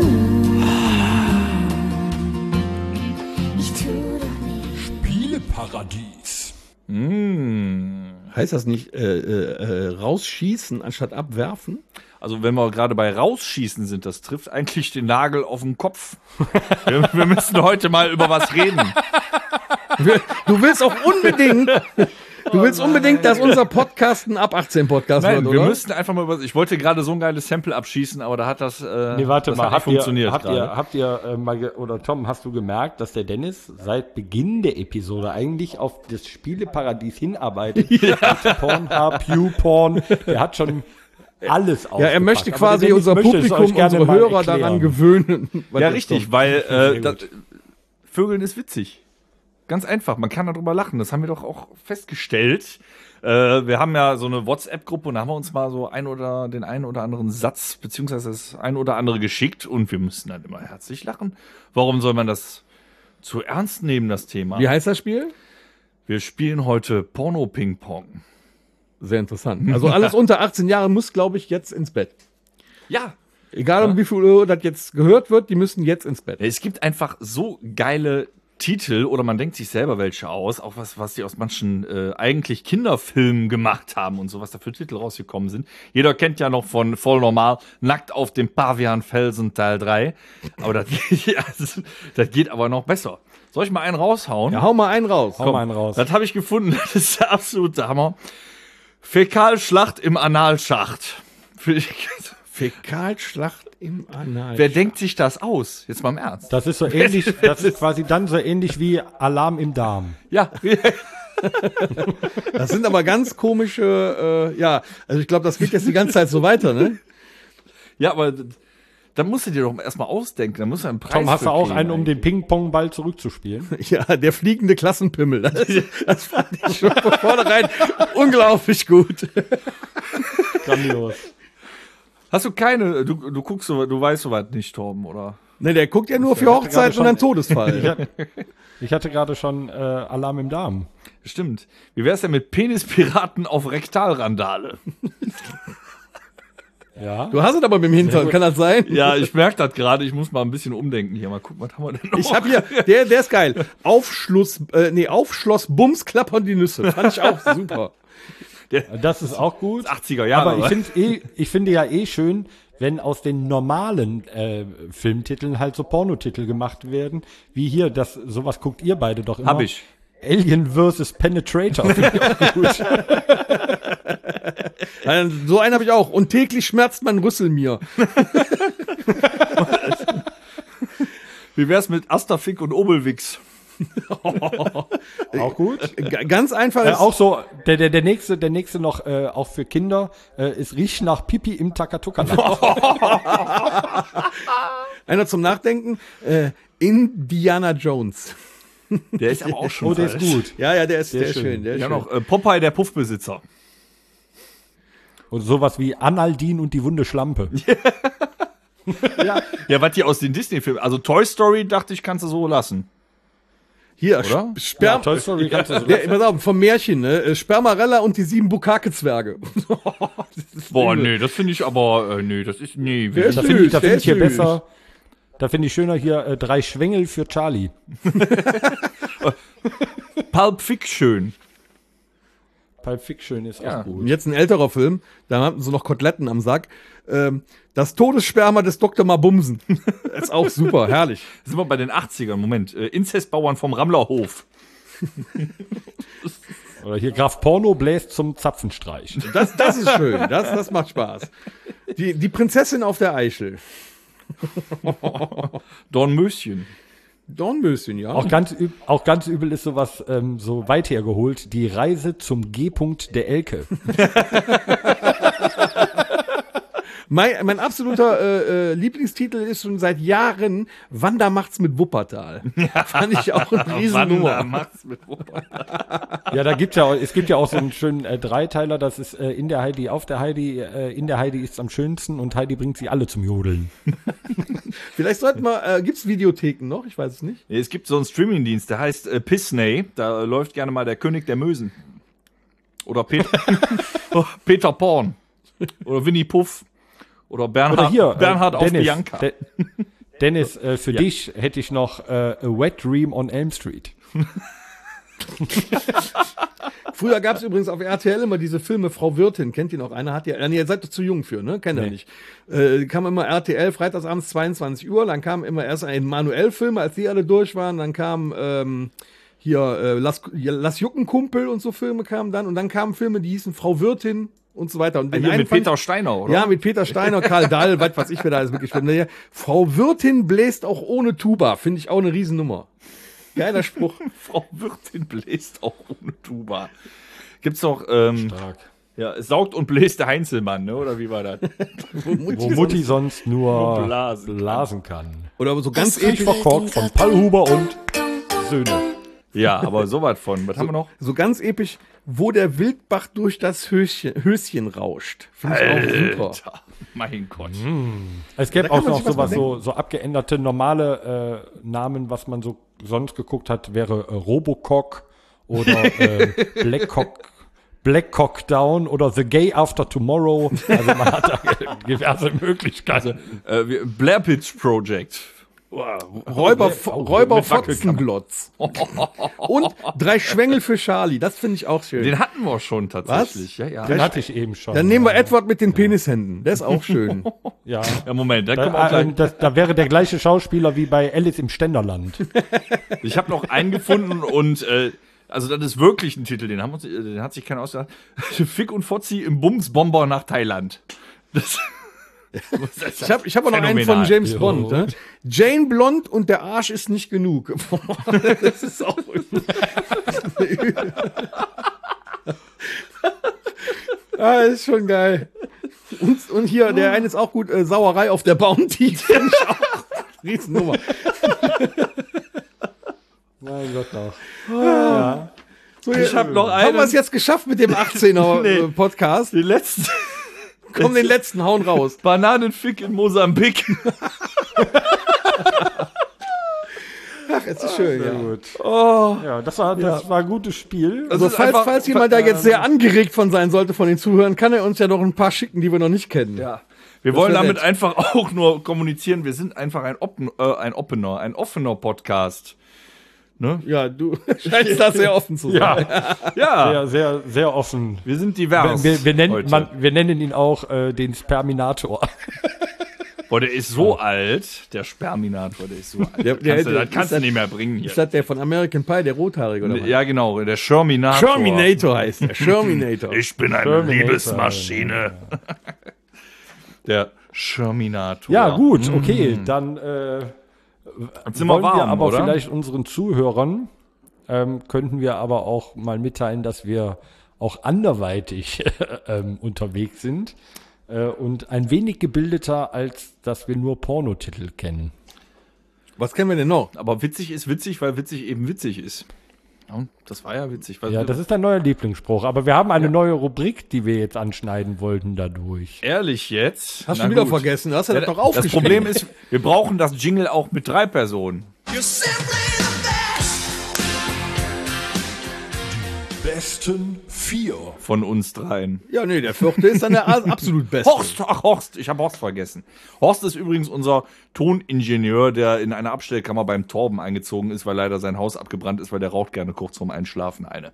Ich tu doch nicht. Spieleparadies. Heißt das nicht äh, äh, äh, rausschießen anstatt abwerfen? Also wenn wir gerade bei rausschießen sind, das trifft eigentlich den Nagel auf den Kopf. wir, wir müssen heute mal über was reden. Du willst auch unbedingt, Du willst unbedingt, dass unser Podcast ein ab achtzehn Podcast Nein, wird, wir oder? müssten einfach mal über. Ich wollte gerade so ein geiles Sample abschießen, aber da hat das. Äh, Nee, warte das mal, hat nicht habt funktioniert ihr, habt gerade. ihr, habt ihr äh, mal, ge- oder Tom, hast du gemerkt, dass der Dennis seit Beginn der Episode eigentlich auf das Spieleparadies hinarbeitet? Ja. Pornhub, YouPorn, der hat schon alles ausgepackt. Ja, er möchte Aber quasi der Dennis unser möchte es euch Publikum, gerne unsere mal Hörer erklären. daran gewöhnen. was Ja, jetzt richtig, kommt. weil äh, Sehr das, gut. Vögeln ist witzig. Ganz einfach, man kann darüber lachen. Das haben wir doch auch festgestellt. Äh, wir haben ja so eine WhatsApp-Gruppe und da haben wir uns mal so ein oder den einen oder anderen Satz beziehungsweise das ein oder andere geschickt und wir müssen dann immer herzlich lachen. Warum soll man das zu ernst nehmen, das Thema? Wie heißt das Spiel? Wir spielen heute Porno-Ping-Pong. Sehr interessant. Also alles unter achtzehn Jahre muss, glaube ich, jetzt ins Bett. Ja. Egal um wie viel Uhr das jetzt gehört wird, die müssen jetzt ins Bett. Es gibt einfach so geile Titel oder man denkt sich selber welche aus, auch was, was die aus manchen äh, eigentlich Kinderfilmen gemacht haben und so, was da für Titel rausgekommen sind. Jeder kennt ja noch von Voll Normal, Nackt auf dem Pavianfelsen Teil drei. Aber das, ja, das, das geht aber noch besser. Soll ich mal einen raushauen? Ja, hau mal einen raus. Hau mal einen raus. Das habe ich gefunden, das ist der absolute Hammer. Fäkalschlacht im Analschacht. Finde ich- Fäkalschlacht im Anal. Wer denkt sich das aus? Jetzt mal im Ernst. Das ist so ähnlich, das ist quasi dann so ähnlich wie Alarm im Darm. Ja, Das sind aber ganz komische, äh, ja, also ich glaube, das geht jetzt die ganze Zeit so weiter, ne? ja, aber d- da musst du dir doch erstmal ausdenken. Da musst du einen Preis Tom, hast für du auch kriegen einen, um eigentlich. den Ping-Pong-Ball zurückzuspielen? Ja, der fliegende Klassenpimmel. Das, das fand ich schon von vornherein unglaublich gut. Grandios. Hast du keine, du, du guckst so, du weißt soweit nicht, Torben, oder? Ne, der guckt ja nur für gerade Hochzeiten schon- und einen Todesfall. Ich hatte gerade schon äh, Alarm im Darm. Stimmt. Wie wär's denn mit Penispiraten auf Rektalrandale? Ja. Du hast es aber mit dem Hintern, kann das sein? Ja, ich merke das gerade, ich muss mal ein bisschen umdenken hier. Mal gucken, was haben wir denn noch? Ich habe hier, der, der ist geil. Aufschluss, äh, nee, Aufschloss, Bums, klappern die Nüsse. Fand ich auch super. Das ist auch gut. achtziger Jahre. Aber ich finde eh, ich finde ja eh schön, wenn aus den normalen äh, Filmtiteln halt so Pornotitel gemacht werden, wie hier, das sowas guckt ihr beide doch immer. Hab ich. Alien versus Penetrator. Finde ich auch gut. Äh, So einen habe ich auch. Und täglich schmerzt mein Rüssel mir. Wie wär's mit Astafik und Obelwix? Auch gut. G ganz einfach Äh, ist, auch so, der, der, der nächste, der nächste noch, äh, auch für Kinder, äh, ist Riech nach Pipi im Takatuka. einer zum Nachdenken. Äh, Indiana Jones. Der ist aber auch schon Oh, der ist falsch. gut. Ja, ja, der ist, der ist schön. schön. Der ist Ja, schön. noch äh, Popeye, der Puffbesitzer. Und sowas wie Analdin und die wunde Schlampe. Ja, was die aus den Disney-Filmen, also Toy Story, dachte ich, kannst du so lassen. Hier, Oder? Sp- Sperm Toy Story kannst du so der, pass auf, vom Märchen, ne? Äh, Spermarella und die sieben Bukake-Zwerge. Boah, nee, das finde ich aber, äh, nee, das ist, nee. Der ist Da finde ich, da süß, der find ich hier ist süß. besser. Da finde ich schöner hier äh, drei Schwengel für Charlie. Pulp Fiction. Pulp Fiction ist Ja. auch gut. Und jetzt ein älterer Film, da hatten sie noch Koteletten am Sack. Ähm, das Todessperma des Doktor Mabumsen. Ist auch super, herrlich. Sind wir bei den achtzigern, Moment. Äh, Inzestbauern vom Rammlerhof. Oder hier Graf Porno bläst zum Zapfenstreich. Das, das ist schön, das, das macht Spaß. Die, die Prinzessin auf der Eichel. Dornmöschen. Dornmöschen, ja. Auch ganz, üb auch ganz übel ist sowas ähm, so weit hergeholt. Die Reise zum G-Punkt der Elke. Mein, mein absoluter äh, äh, Lieblingstitel ist schon seit Jahren Wanda macht's mit Wuppertal. Fand ich auch eine Wanda Riesennummer. macht's mit Wuppertal. Ja, da gibt's ja auch, es gibt ja auch so einen schönen äh, Dreiteiler, das ist äh, in der Heidi, auf der Heidi, äh, in der Heidi ist am schönsten und Heidi bringt sie alle zum Jodeln. Vielleicht sollten wir, äh, gibt's Videotheken noch? Ich weiß es nicht. Es gibt so einen Streamingdienst, der heißt äh, Pissney. Da äh, läuft gerne mal der König der Mösen. Oder Peter, Peter Porn. Oder Winnie Puff. Oder Bernhard, Oder hier, Bernhard äh, auf Dennis, Bianca. De Dennis, äh, für dich hätte ich noch äh, A Wet Dream on Elm Street. Früher gab's übrigens auf R T L immer diese Filme Frau Wirtin. Kennt ihr noch? Einer hat ja, nee, ihr seid doch zu jung für, ne? Kennt ihr Nee. nicht. Äh, kam immer R T L, freitagsabends zweiundzwanzig Uhr. Dann kam immer erst ein Manuel-Film, als die alle durch waren. Dann kam, ähm, hier äh, Lass, ja, Lass Jucken Kumpel und so Filme kamen dann. Und dann kamen Filme, die hießen Frau Wirtin und so weiter. Und den Hier einen mit fand Peter ich- Steiner, oder? Ja, mit Peter Steiner, Karl Dahl, was weiß ich, wer da alles wirklich wird. Frau Wirtin bläst auch ohne Tuba. Finde ich auch eine Riesennummer. Geiler Spruch. Frau Wirtin bläst auch ohne Tuba. Gibt's doch, ähm, Stark. ja, es saugt und bläst der Heinzelmann, ne? Oder wie war das? Wo Mutti sonst nur Nur blasen blasen kann. Oder so ganz Ich episch. verkorkt von Pallhuber und Söhne. Ja, aber sowas von. Was haben wir noch? So ganz episch, wo der Wildbach durch das Höschen, Höschen rauscht. Finde ich auch super. Alter, mein Gott. Es gäbe Da kann auch man noch sich was sowas, bei so, so abgeänderte normale äh, Namen, was man so sonst geguckt hat, wäre äh, Robocock oder äh, Blackcock, Blackcock Down oder The Gay After Tomorrow. Also man hat da diverse Möglichkeiten. Äh, wir- Blair Pitch Project. Räuber, Oh, Räuber mit Wackelkammer. Fotzenglotz. Und drei Schwengel für Charlie. Das finde ich auch schön. Den hatten wir schon tatsächlich. Ja, ja. Den hatte ich eben schon. Dann nehmen wir Edward mit den Penishänden. Der ist auch schön. Ja. Ja, Moment, da Da, kommen wir auch äh, gleich. das, da wäre der gleiche Schauspieler wie bei Alice im Ständerland. Ich habe noch einen gefunden und äh, also das ist wirklich ein Titel, den haben uns, äh, den hat sich keiner ausgedacht. Fick und Fotzi im Bumsbomber nach Thailand. Das, Ich habe ich hab auch noch einen von Phänomenal. James Bond. Ne? Jane Blond und der Arsch ist nicht genug. Das ist auch. Ah, ist schon geil. Und, und hier, der eine ist auch gut, äh, Sauerei auf der Bounty. Finde ich auch. Riesennummer. Mein Gott doch. Ja. So, Ich hab noch Haben einen. wir es jetzt geschafft mit dem achtzehner Nee. äh, Podcast? Den letzten Komm, den letzten hauen raus. Bananenfick in Mosambik. Ach, es ist schön, ja. Gut. Oh. Ja, das war, das war ein gutes Spiel. Also ist falls, einfach- falls jemand da jetzt sehr angeregt von sein sollte von den Zuhörern, kann er uns ja noch ein paar schicken, die wir noch nicht kennen. Ja. Wir wollen wär damit nett. einfach auch nur kommunizieren. Wir sind einfach ein, Open, äh, ein Opener, ein offener Podcast. Ne? Ja, du scheinst da sehr offen zu sein. Ja, Ja, sehr, sehr, sehr offen. wir sind divers. Wir, wir, nennen, heute. man, wir nennen ihn auch äh, den Sperminator. Boah, der ist so alt, der Sperminator, der ist so alt. Der- der- kannst du, der- das kannst ist du das- nicht mehr bringen hier. Ist das der von American Pie, der Rothaarige oder was? Ja, genau, der Sherminator. Sherminator heißt der. Sherminator. Ich bin eine Sherminator. Liebesmaschine. Der Sherminator. Ja, gut, okay. Dann äh, Jetzt sind wir wollen wir warm, aber oder? vielleicht unseren Zuhörern, ähm, könnten wir aber auch mal mitteilen, dass wir auch anderweitig ähm, unterwegs sind äh, und ein wenig gebildeter, als dass wir nur Pornotitel kennen. Was kennen wir denn noch? Aber witzig ist witzig, weil witzig eben witzig ist. Ja, das war ja witzig. Weil Ja, das ist dein neuer Lieblingsspruch. Aber wir haben eine neue Rubrik, die wir jetzt anschneiden wollten dadurch. ehrlich jetzt. Hast Na du wieder gut. vergessen? Hast du Ja, das doch das aufgeschrieben? Problem ist, wir brauchen das Jingle auch mit drei Personen. Besten vier. Von uns dreien. Ja, nee, der vierte ist dann der a- absolut beste. Horst, ach Horst, ich habe Horst vergessen. Horst ist übrigens unser Toningenieur, der in eine Abstellkammer beim Torben eingezogen ist, weil leider sein Haus abgebrannt ist, weil der raucht gerne kurz vorm Einschlafen eine.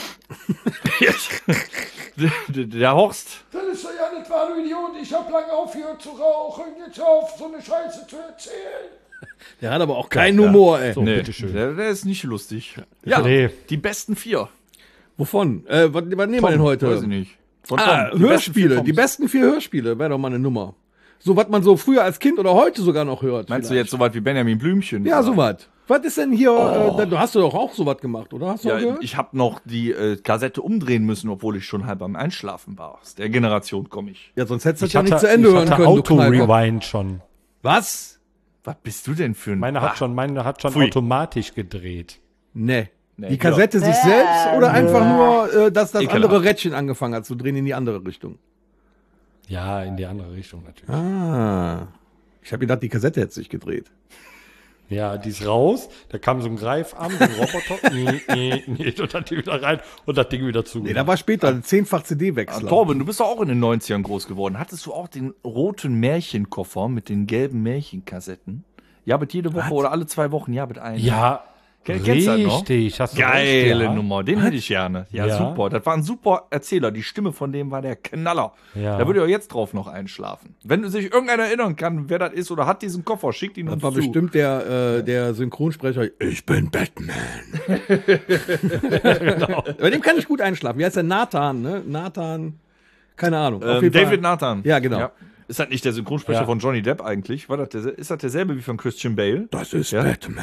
der, der, der Horst, Das ist doch ja nicht wahr, du Idiot. Ich hab lange aufgehört zu rauchen. Jetzt hör auf, so eine Scheiße zu erzählen. Der hat aber auch keinen Humor, ey. So, nee, bitteschön. der, der ist nicht lustig. Ja, Nee. die besten vier. Wovon? Äh, was, was nehmen wir denn heute? Weiß ich nicht. Von Ah, Tom. Die besten vier Hörspiele. Toms. Die besten vier Hörspiele wäre doch mal eine Nummer. So, was man so früher als Kind oder heute sogar noch hört. Meinst du vielleicht. jetzt so was wie Benjamin Blümchen? Ja, oder? sowas. Was ist denn hier? Äh, da- du hast du doch auch sowas gemacht, oder? Hast du auch Ja, gehört? ich habe noch die äh, Kassette umdrehen müssen, obwohl ich schon halb am Einschlafen war. Aus der Generation komme ich. Ja, sonst hättest du das Ich ja hatte, nicht zu Ende ich hören hatte können, du Knallkopf. Auto-Rewind schon. Was? Was bist du denn für ein... Meine Ah, hat schon, meine hat schon Pfui. automatisch gedreht. Nee. Nee, Die Kassette sich selbst oder einfach nur, äh, dass das Ekelhaft. andere Rädchen angefangen hat zu drehen in die andere Richtung? Ja, in die andere Richtung natürlich. Ah. Ich habe gedacht, die Kassette hätte sich gedreht. Ja, die ist raus, da kam so ein Greifarm, so ein Roboter, nee, nee, nee, und dann die wieder rein und das Ding wieder zu. Nee, da war später ein zehnfach C D-Wechsler. Torben, du bist doch auch in den neunzigern groß geworden. Hattest du auch den roten Märchenkoffer mit den gelben Märchenkassetten? Ja, mit jede Woche oder alle zwei Wochen, ja, mit einem. Ja, Kenn- kennst du das noch? richtig. Hast du Geile recht, ja. Nummer, den hätte ich gerne. Ja, Ja. super. Das war ein super Erzähler. Die Stimme von dem war der Knaller. Ja. Da würde ich auch jetzt drauf noch einschlafen. Wenn sich irgendeiner erinnern kann, wer das ist oder hat diesen Koffer, schickt ihn Das uns war zu. bestimmt der, äh, der Synchronsprecher. Ich bin Batman. Genau. Bei dem kann ich gut einschlafen. Wie heißt der? Nathan, ne? Nathan, keine Ahnung. Auf Ähm, jeden Fall. David Nathan. Ja, genau. Ist das nicht der Synchronsprecher Ja. von Johnny Depp eigentlich? War das der, ist das derselbe wie von Christian Bale? Das ist Ja? Batman.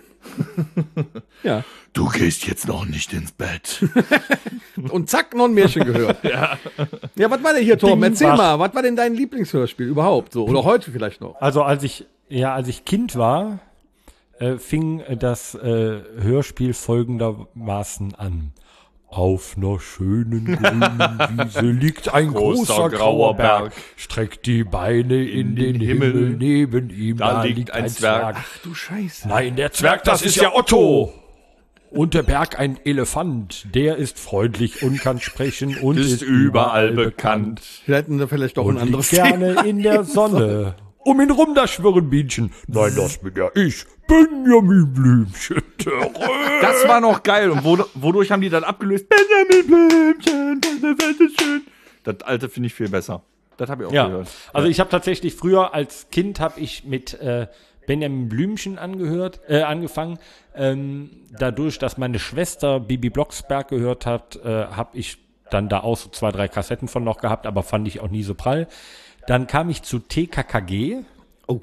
Ja. Du gehst jetzt noch nicht ins Bett. Und zack, noch ein Märchen gehört. ja. Ja, was war denn hier, Torben? Ding, Erzähl was? mal, was war denn dein Lieblingshörspiel überhaupt? So, oder heute vielleicht noch? Also als ich, ja, als ich Kind war, äh, fing das äh, Hörspiel folgendermaßen an. Auf einer schönen grünen Wiese liegt ein Großer großer, grauer grauer Berg. Berg. Streckt die Beine in, den, Himmel. Himmel. Neben ihm Da liegt ein Zwerg. Ach du Scheiße. Nein, der Zwerg, das, ist ja Otto. Und der Berg ein Elefant. Der ist freundlich und kann sprechen und Ist überall bekannt. Wir hätten da vielleicht doch ein Und anderes liegt gerne in der Sonne. Um ihn rum, da schwirren Bienchen. Nein, das bin ja ich. Benjamin Blümchen. Der Röhr. Das war noch geil. Und wo, wodurch haben die dann abgelöst? Benjamin Blümchen, das ist schön. Das alte finde ich viel besser. Das habe ich auch Ja, gehört. also ich habe tatsächlich früher als Kind habe ich mit äh, Benjamin Blümchen angehört, äh, angefangen. Ähm, dadurch, dass meine Schwester Bibi Blocksberg gehört hat, äh, habe ich dann da auch so zwei, drei Kassetten von noch gehabt, aber fand ich auch nie so prall. Dann kam ich zu T K K G. Oh.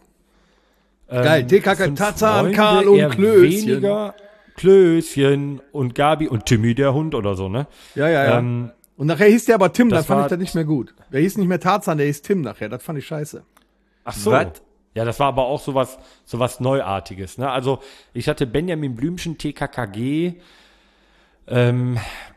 Geil, T K K, Fünf Tarzan, Freunde, Karl und eher Klößchen. Weniger Klößchen und Gabi und Timmy der Hund oder so, ne? Ja, ja, ja. Ähm, Und nachher hieß der aber Tim, das dann fand war- ich das nicht mehr gut. Der hieß nicht mehr Tarzan, der hieß Tim nachher. Das fand ich scheiße. Ach so. Was? Ja, das war aber auch sowas, sowas Neuartiges. Ne? Also ich hatte Benjamin Blümchen, T K K G ähm,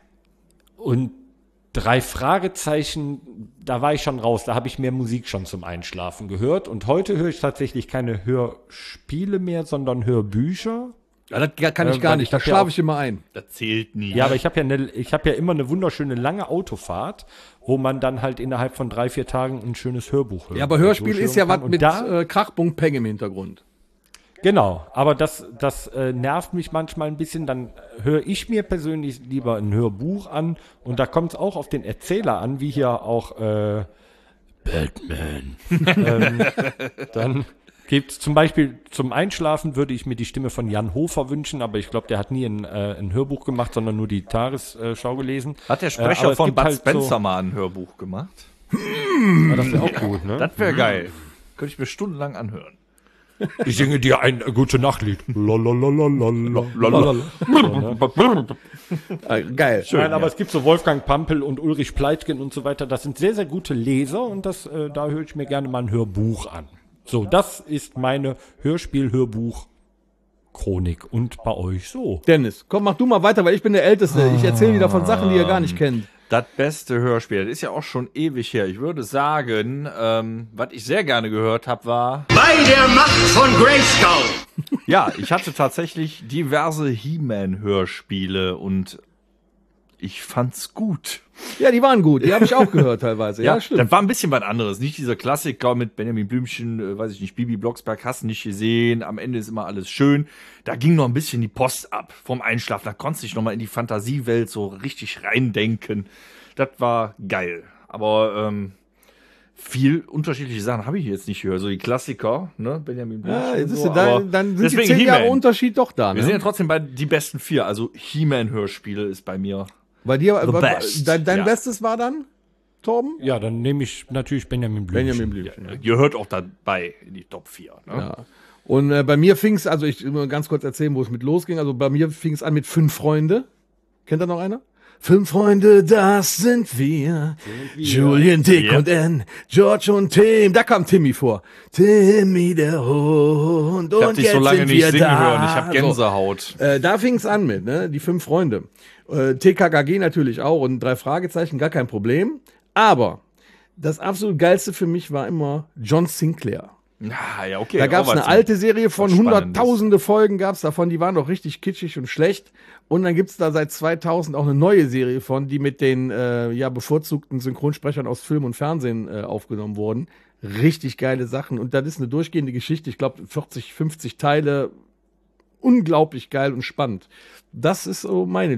und drei Fragezeichen, da war ich schon raus, da habe ich mehr Musik schon zum Einschlafen gehört. Und heute höre ich tatsächlich keine Hörspiele mehr, sondern Hörbücher. Ja, das kann ich Äh, gar weil nicht. ich Da hab ja schlafe auch- ich immer ein. Das zählt nie. Ja, aber ich habe ja, ne, ich hab ja immer eine wunderschöne lange Autofahrt, wo man dann halt innerhalb von drei, vier Tagen ein schönes Hörbuch hört. Ja, aber Hörspiel ist ja was Und mit da, äh, Krachbunk Peng im Hintergrund. Genau, aber das, das äh, nervt mich manchmal ein bisschen. Dann höre ich mir persönlich lieber ein Hörbuch an und da kommt es auch auf den Erzähler an, wie hier auch äh, Batman. ähm, dann gibt es zum Beispiel zum Einschlafen würde ich mir die Stimme von Jan Hofer wünschen, aber ich glaube, der hat nie ein, äh, ein Hörbuch gemacht, sondern nur die Tagesschau gelesen. Hat der Äh, Sprecher aber es von gibt Bud halt Spencer so- mal ein Hörbuch gemacht? Ja, das wäre auch gut, ne? Das wäre geil. Könnte ich mir stundenlang anhören. Ich singe dir ein äh, gute Nachtlied. Lalalala. Äh, geil. Nein, aber es gibt so Wolfgang Pampel und Ulrich Pleitgen und so weiter. Das sind sehr, sehr gute Leser und das, äh, da höre ich mir gerne mal ein Hörbuch an. So, das ist meine Hörspiel-Hörbuch-Chronik. Und bei euch so. Dennis, komm, mach du mal weiter, weil ich bin der Älteste. Ich erzähle wieder von Sachen, die ihr gar nicht kennt. Das beste Hörspiel, das ist ja auch schon ewig her. Ich würde sagen, ähm, was ich sehr gerne gehört habe, war... Bei der Macht von Grayskull. Ja, ich hatte tatsächlich diverse He-Man-Hörspiele und ich fand's gut. Ja, die waren gut. Die habe ich auch gehört teilweise. Ja, Ja, stimmt. das war ein bisschen was anderes. Nicht dieser Klassiker mit Benjamin Blümchen, äh, weiß ich nicht, Bibi Blocksberg, hast du nicht gesehen. Am Ende ist immer alles schön. Da ging noch ein bisschen die Post ab vom Einschlafen. Da konntest du dich noch mal in die Fantasiewelt so richtig reindenken. Das war geil. Aber ähm, viel unterschiedliche Sachen habe ich jetzt nicht gehört. So die Klassiker, ne? Benjamin Blümchen. Ja, und jetzt ist so, ja dann, aber dann sind die deswegen zehn Jahre He-Man. Unterschied doch da. Wir sind ja Ne? trotzdem bei die besten vier. Also He-Man-Hörspiele ist bei mir. Bei dir, The äh, best. dein, dein Ja. Bestes war dann, Torben? Ja, dann nehme ich natürlich Benjamin Blümchen. Benjamin Blümchen. Ja, gehört auch dabei in die Top vier. Ne? Ja. Und äh, bei mir fing es, also ich will mal ganz kurz erzählen, wo es mit losging. Also bei mir fing es an mit Fünf Freunde. Kennt da noch einer? Fünf Freunde, das sind wir. Julian, Dick Ja. und Ann, George und Tim. Da kam Timmy vor. Timmy der Hund. Ich hab und dich so jetzt lange sind nicht wir singen da. hören. Ich hab So. Gänsehaut. Äh, da fing es an mit, ne? Die Fünf Freunde. Äh, T K K G natürlich auch und drei Fragezeichen, gar kein Problem. Aber das absolut geilste für mich war immer John Sinclair. Ja, ja, okay. Da gab es auch eine was alte Serie von was Spannendes. hunderttausende Folgen gab's davon, die waren doch richtig kitschig und schlecht. Und dann gibt's da seit zweitausend auch eine neue Serie von, die mit den äh, ja, bevorzugten Synchronsprechern aus Film und Fernsehen äh, aufgenommen wurden. Richtig geile Sachen. Und das ist eine durchgehende Geschichte, ich glaube vierzig, fünfzig Teile. Unglaublich geil und spannend. Das ist so meine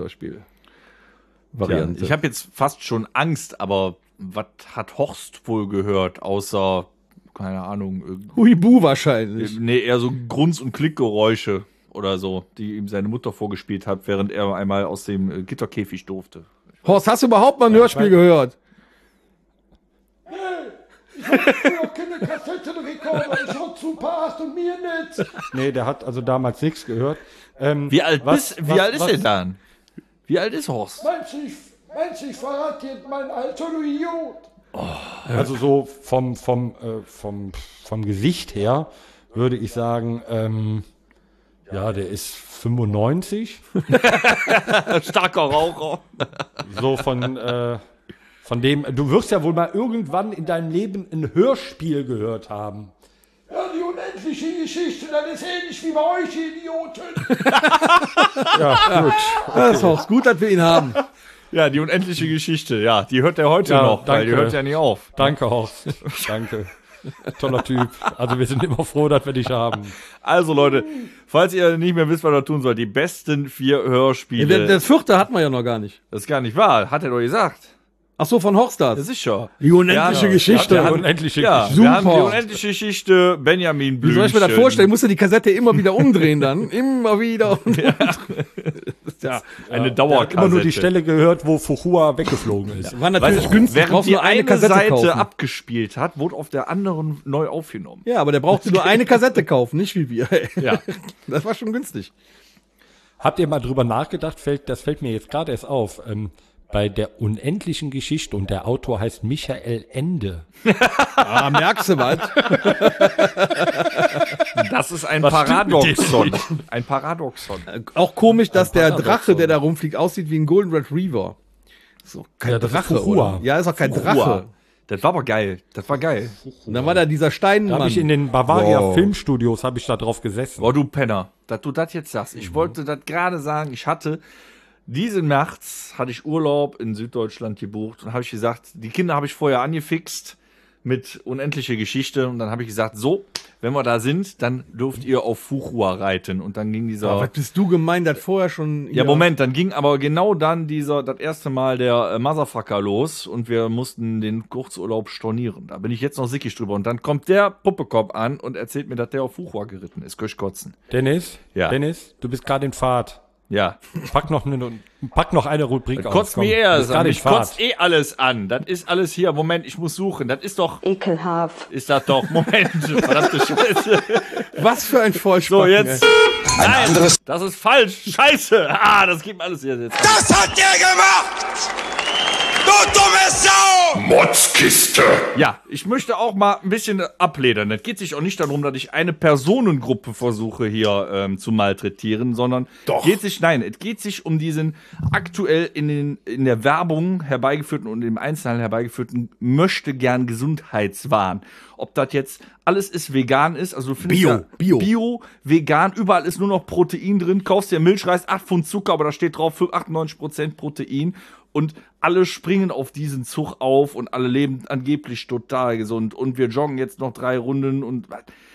Lieblingshörspiel-Variante. Ja, ich habe jetzt fast schon Angst, aber was hat Horst wohl gehört, außer, keine Ahnung, Huibu äh, wahrscheinlich. nee, eher so Grunz- und Klickgeräusche oder so, die ihm seine Mutter vorgespielt hat, während er einmal aus dem äh, Gitterkäfig durfte. Horst, hast du überhaupt mal ein Hörspiel gehört? Ich hab früher keine Kassettenrekorder, ich hab zu Past und mir nicht. Nee, der hat also damals nichts gehört. Ähm, Wie alt, was- bist, wie was- alt ist was- er dann? Wie alt ist Horst? Meinst du, ich, meinst du, ich verrate dir mein Alter, du Idiot? Also so vom, vom, äh, vom, vom Gesicht her würde ich sagen, ähm, ja, der ist fünfundneunzig. Starker Raucher. So von, äh, von dem, du wirst ja wohl mal irgendwann in deinem Leben ein Hörspiel gehört haben. Ja, die unendliche Geschichte, das ist ähnlich wie bei euch, Idioten. Ja, gut. Das ist Horst, gut, dass wir ihn haben. Ja, die unendliche Geschichte, ja, die hört er heute Ja, noch, weil die danke. hört ja nicht auf. Danke, Horst. Danke. Toller Typ. Also wir sind immer froh, dass wir dich haben. Also Leute, falls ihr nicht mehr wisst, was ihr tun sollt, die besten vier Hörspiele. Der, das vierte hatten wir ja noch gar nicht. Das ist gar nicht wahr, hat er doch gesagt. Ach so, von Horst Ja, das. sicher. Die unendliche Ja, Geschichte. ja, Die unendliche Ja, Geschichte. wir haben die Super. unendliche Geschichte Benjamin Wie Blümchen. soll ich mir das vorstellen? Musst du die Kassette immer wieder umdrehen dann? Immer wieder. Ja, eine Der hat immer nur die Dauerkassette. Stelle gehört, wo Fuchua weggeflogen ist. War natürlich Weißt du, günstig. während Brauchst die nur eine eine Kassette Seite kaufen. abgespielt hat, wurde auf der anderen neu aufgenommen. Ja, aber der brauchte nur eine Kassette kaufen, nicht wie wir. Ja. Das war schon günstig. Habt ihr mal drüber nachgedacht, fällt, das fällt mir jetzt gerade erst auf, ähm, bei der unendlichen Geschichte und der Autor heißt Michael Ende. Ah, merkst du was? Das ist ein Was stimmt mit dem Paradoxon. Ein Paradoxon. Auch komisch, dass der Paradoxon. Drache, der da rumfliegt, aussieht wie ein Golden Retriever. Ist doch kein Ja, das ist Drache, Fuchua. oder? Ja, ist auch kein Fuchua. Drache. Das war aber geil. Das war geil. Und dann war da dieser Da Steinmann. habe ich in den Bavaria Wow. Filmstudios habe ich da drauf gesessen. Boah, du Penner, dass du das jetzt sagst. Ich wollte das gerade sagen. Ich hatte diesen März hatte ich Urlaub in Süddeutschland gebucht und habe ich gesagt, die Kinder habe ich vorher angefixt mit unendliche Geschichte und dann habe ich gesagt, so, wenn wir da sind, dann dürft ihr auf Fuchua reiten und dann ging dieser Oh, was bist du gemeint, das vorher schon. Ja, Moment, dann ging aber genau dann dieser, das erste Mal der äh, Motherfucker los und wir mussten den Kurzurlaub stornieren. Da bin ich jetzt noch sickig drüber. Und dann kommt der Puppekopf an und erzählt mir, dass der auf Fuchua geritten ist. Köch kotzen. Dennis, Ja. Dennis, du bist gerade in Fahrt. Ja. Pack noch eine, pack noch eine Rubrik aus. Kotzt komm. mir Du eher bist an. gerade in Mich kotzt Fahrt. eh alles an. Das ist alles hier. Moment, ich muss suchen. Das ist doch, Ekelhaft. ist das doch, Moment, verdammte Scheiße. Was für ein Vollspacken. So, jetzt. ey. Nein, das ist falsch. Scheiße. Ah, das gibt mir alles hier jetzt. Das hat der gemacht! Du dumme Sau! Motzkiste! Ja, ich möchte auch mal ein bisschen abledern. Es geht sich auch nicht darum, dass ich eine Personengruppe versuche hier ähm, zu malträtieren, sondern Doch. geht sich, nein, es geht sich um diesen aktuell in, den, in der Werbung herbeigeführten und im Einzelhandel herbeigeführten möchte gern Gesundheitswahn. Ob das jetzt alles ist vegan ist, also du findest Bio, ja Bio. Bio, vegan, überall ist nur noch Protein drin, kaufst dir Milchreis, acht Pfund Zucker, aber da steht drauf für achtundneunzig Prozent Protein und alle springen auf diesen Zug auf und alle leben angeblich total gesund und wir joggen jetzt noch drei Runden und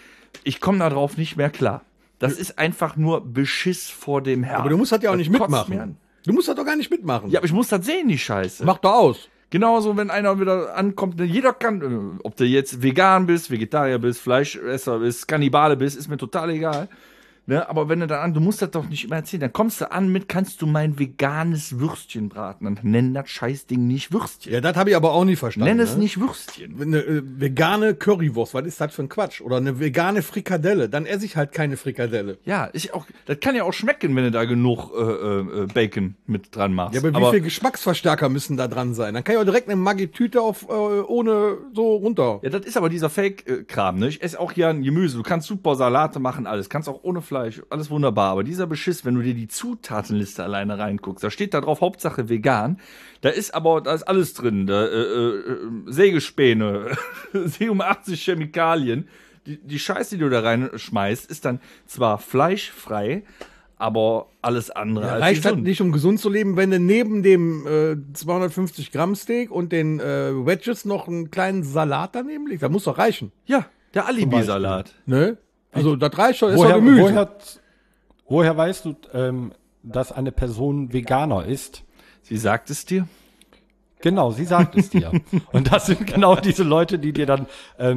ich komme da drauf nicht mehr klar. Das ist einfach nur Beschiss vor dem Herrn. Aber du musst das ja auch Das nicht kotzt mir mitmachen. an. Du musst das doch gar nicht mitmachen. Ja, aber ich muss das sehen, die Scheiße. Mach doch aus. Genauso, wenn einer wieder ankommt, ne, jeder kann, äh, ob du jetzt vegan bist, Vegetarier bist, Fleischesser bist, Kannibale bist, ist mir total egal. Ne? Aber wenn du dann an, du musst das doch nicht immer erzählen, dann kommst du an mit, kannst du mein veganes Würstchen braten. Dann nenn das Scheißding nicht Würstchen. Ja, das habe ich aber auch nie verstanden. Nenn es ne? nicht Würstchen. Eine äh, vegane Currywurst, was ist das für ein Quatsch? Oder eine vegane Frikadelle, dann esse ich halt keine Frikadelle. Ja, ist auch, das kann ja auch schmecken, wenn du da genug äh, äh, Bacon mit dran machst. Ja, aber wie viel Geschmacksverstärker müssen da dran sein? Dann kann ich auch direkt eine Maggi-Tüte auf äh, ohne so runter. Ja, das ist aber dieser Fake-Kram, ne? Ich esse auch hier ein Gemüse. Du kannst super Salate machen, alles. Kannst auch ohne Fleisch, alles wunderbar. Aber dieser Beschiss, wenn du dir die Zutatenliste alleine reinguckst, da steht da drauf Hauptsache vegan. Da ist aber, da ist alles drin. Da, äh, äh, Sägespäne, siebenundachtzig Chemikalien. Die, die Scheiße, die du da reinschmeißt, ist dann zwar fleischfrei, aber alles andere Ja, als reicht das gesund. nicht, um gesund zu leben, wenn du neben dem äh, zweihundertfünfzig Gramm Steak und den äh, Wedges noch einen kleinen Salat daneben legst? Das muss doch reichen. Ja, der Alibi-Salat. Ne? Also das reicht schon, ist Woher, doch Gemüse. woher, woher weißt du, ähm, dass eine Person Veganer ist? Sie sagt es dir? Genau, sie sagt es dir. Und das sind genau diese Leute, die dir dann ähm,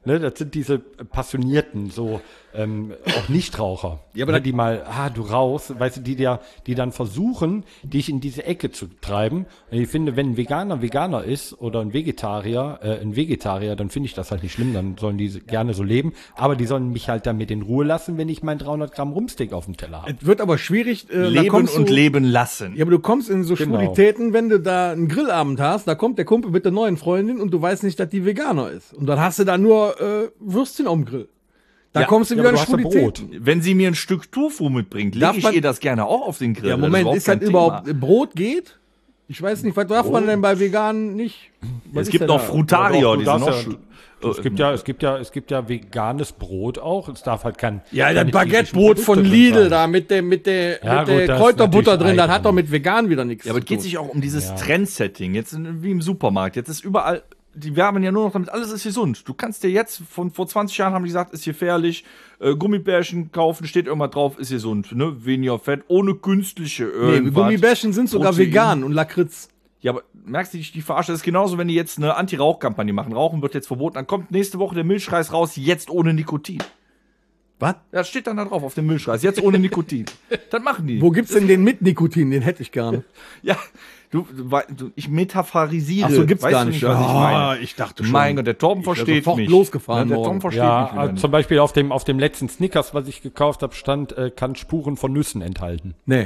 Ne, das sind diese Passionierten, so ähm, auch Nichtraucher, Ja, aber ne, da- die mal, ah, du rauchst, weißt du, die dir, die dann versuchen, dich in diese Ecke zu treiben. Und ich finde, wenn ein Veganer Veganer ist oder ein Vegetarier äh, ein Vegetarier, dann finde ich das halt nicht schlimm, dann sollen die gerne so leben. Aber die sollen mich halt damit in Ruhe lassen, wenn ich mein dreihundert Gramm Rumpsteak auf dem Teller habe. Es wird aber schwierig. Äh, da Leben kommst und du, leben lassen. Ja, aber du kommst in so Genau. Schwulitäten, wenn du da einen Grillabend hast, da kommt der Kumpel mit der neuen Freundin und du weißt nicht, dass die Veganer ist. Und dann hast du da nur äh, Würstchen auf dem Grill. Da Ja, kommst du ja, wieder aber in du hast ja Schwulitäten. Brot. Wenn sie mir ein Stück Tofu mitbringt, Darf lege ich man- ihr das gerne auch auf den Grill. Ja, Das Moment, überhaupt ist das kein überhaupt, Thema. Brot geht? Ich weiß nicht, was darf man denn bei Veganen nicht? Was Es ist gibt denn noch da? Frutarier, Ja, doch, die du sind noch darfst ja- sch- Es gibt ja, es gibt ja, es gibt ja veganes Brot auch. Es darf halt kein. Ja, das keine Baguettebrot tierischen von Produkte Lidl drin sein. da mit der, mit der, Ja, mit gut, der das ist Kräuterbutter natürlich drin, das hat eigen. doch mit vegan wieder nichts Ja, aber zu es geht tun. sich auch um dieses Ja. Trendsetting. Jetzt in- wie im Supermarkt. Jetzt ist überall, die werben ja nur noch damit, alles ist gesund. Du kannst dir jetzt, von vor zwanzig Jahren haben die gesagt, ist gefährlich, äh, Gummibärchen kaufen, steht irgendwann drauf, ist gesund, ne? Weniger Fett, ohne künstliche Nee, irgendwas. Gummibärchen sind sogar Protein. vegan und Lakritz. Ja, aber merkst du, die verarsche, das ist genauso, wenn die jetzt eine Anti-Rauch-Kampagne machen. Rauchen wird jetzt verboten, dann kommt nächste Woche der Milchreis raus, jetzt ohne Nikotin. Was? Ja, das steht dann da drauf auf dem Milchreis, jetzt ohne Nikotin. Das machen die. Wo gibt's denn den mit Nikotin? Den hätte ich gerne. Ja, du, du, wei- du ich metaphorisiere. Ach so, gibt's Weißt gar du nicht. was ich Ah, meine? ich dachte schon. Mein Gott, der Torben Ich wär versteht sofort mich. losgefahren der morgen. Torben versteht mich Ja, wieder äh, nicht. zum Beispiel auf dem, auf dem letzten Snickers, was ich gekauft habe, stand, äh, kann Spuren von Nüssen enthalten. Nee.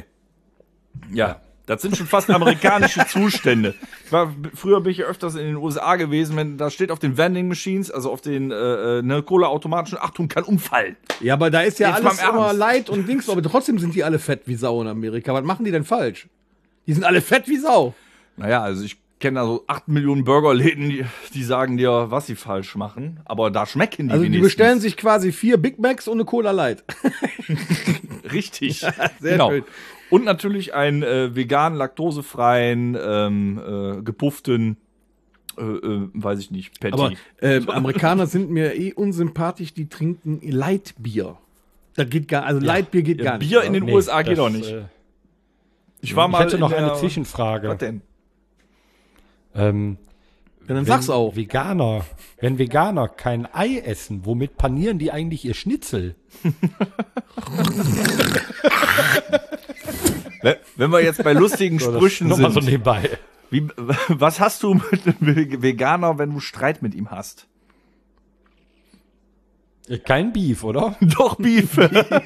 Ja, das sind schon fast amerikanische Zustände. Ich war, früher bin ich ja öfters in den U S A gewesen, wenn da steht auf den Vending Machines, also auf den äh, ne, Cola-Automaten schon, Achtung, kann umfallen. Ja, aber da ist ja Jetzt alles mal im immer Ernst. Leid und Dings, aber trotzdem sind die alle fett wie Sau in Amerika. Was machen die denn falsch? Die sind alle fett wie Sau. Naja, also ich kenne da so acht Millionen Burgerläden, die, die sagen dir, was sie falsch machen, aber da schmecken die Also die wenigstens. bestellen sich quasi vier Big Macs und eine Cola Light. Richtig. sehr genau. schön. Und natürlich einen äh, vegan, laktosefreien, ähm, äh, gepufften, äh, äh, weiß ich nicht, Patty. Aber äh, Amerikaner sind mir eh unsympathisch, die trinken Lightbier. Das geht gar, also Lightbier geht ja, gar nicht. Bier in den Nee, U S A geht das, auch nicht. Äh, Ich war ich mal hätte noch in eine der- Zwischenfrage. Was denn? Ähm, Ja, dann sag's auch. Veganer, wenn Veganer kein Ei essen, womit panieren die eigentlich ihr Schnitzel? Wenn- Wenn wir jetzt bei lustigen Sprüchen Nochmal so sind, nebenbei. wie, was hast du mit einem Veganer, wenn du Streit mit ihm hast? Kein Beef, oder? Doch, Beef.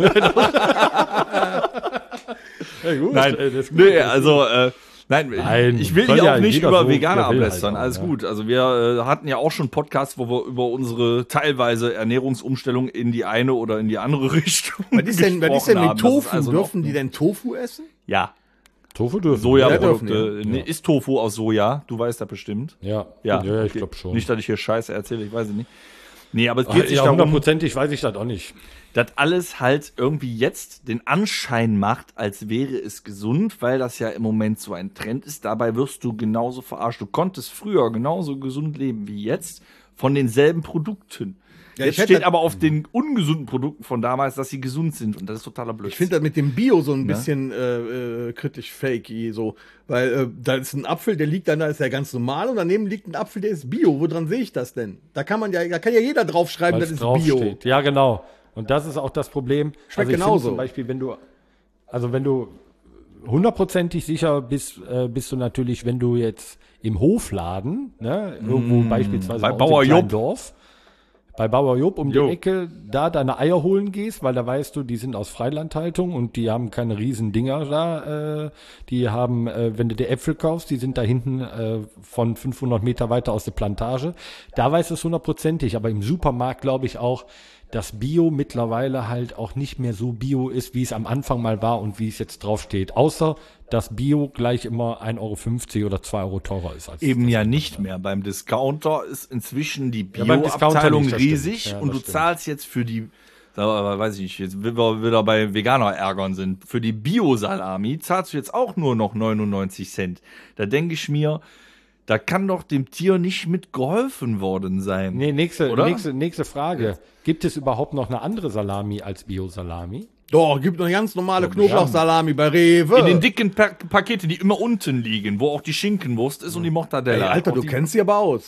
Ja, gut. Nein, äh, das ist gut. nee, also, äh, nein, Nein, ich will soll hier ja auch nicht jeder über so, Veganer wie er will ablästern, halt auch, alles ja. gut. Also wir äh, hatten ja auch schon Podcasts, wo wir über unsere teilweise Ernährungsumstellung in die eine oder in die andere Richtung Was ist denn, was ist denn gesprochen mit haben. Das ist Tofu? also Dürfen noch- die denn Tofu essen? Ja, Tofu dürfen. Sojaprodukte. Ja, dürfen, Nee, ist Tofu aus Soja? Du weißt das bestimmt. Ja, Ja, ja, ich okay. glaube schon. Nicht, dass ich hier Scheiße erzähle, ich weiß es nicht. Nee, aber es Ach, geht sich ja, darum, hundertprozentig weiß ich das auch nicht. dass alles halt irgendwie jetzt den Anschein macht, als wäre es gesund, weil das ja im Moment so ein Trend ist. Dabei wirst du genauso verarscht. Du konntest früher genauso gesund leben wie jetzt von denselben Produkten. Ja, ich jetzt hätte- steht aber auf den ungesunden Produkten von damals, dass sie gesund sind und das ist totaler Blödsinn. Ich finde das mit dem Bio so ein Ja. bisschen äh, äh, kritisch fakey, so, weil äh, da ist ein Apfel, der liegt dann, da ist ja ganz normal und daneben liegt ein Apfel, der ist Bio. Woran sehe ich das denn? Da kann man ja, da kann ja jeder draufschreiben, Weil's das ist Bio. draufsteht. Ja, genau. Und das ist auch das Problem. Schmeckt also ich finde genauso. Zum Beispiel, wenn du, also wenn du hundertprozentig sicher bist, äh, bist du natürlich, wenn du jetzt im Hofladen, ne, irgendwo beispielsweise bei uns Bauer im kleinen Jupp. Dorf, bei Bauer Jupp um Jo. die Ecke, da deine Eier holen gehst, weil da weißt du, die sind aus Freilandhaltung und die haben keine riesen Dinger da. Äh, die haben, äh, wenn du dir Äpfel kaufst, die sind da hinten äh, von fünfhundert Meter weiter aus der Plantage. Da weißt du es hundertprozentig, aber im Supermarkt glaube ich auch, dass Bio mittlerweile halt auch nicht mehr so Bio ist, wie es am Anfang mal war und wie es jetzt draufsteht. Außer, dass Bio gleich immer ein Euro fünfzig oder zwei Euro teurer ist als Eben ja nicht mehr. Beim Discounter ist inzwischen die Ja, beim Discounter Bio-Abteilung nicht, das stimmt. riesig Ja, und das du stimmt. zahlst jetzt für die, sag mal, weiß ich nicht, jetzt will wir wieder bei Veganer ärgern sind, für die Bio-Salami zahlst du jetzt auch nur noch neunundneunzig Cent. Da denke ich mir, da kann doch dem Tier nicht mit geholfen worden sein. Nee, nächste, Oder? nächste, nächste Frage. Gibt es überhaupt noch eine andere Salami als Bio-Salami? Doch, gibt noch eine ganz normale Knoblauchsalami bei Rewe. In den dicken pa Pakete, die immer unten liegen, wo auch die Schinkenwurst ist und die Ey, Mortadella. Alter, Auch du die, kennst sie aber aus.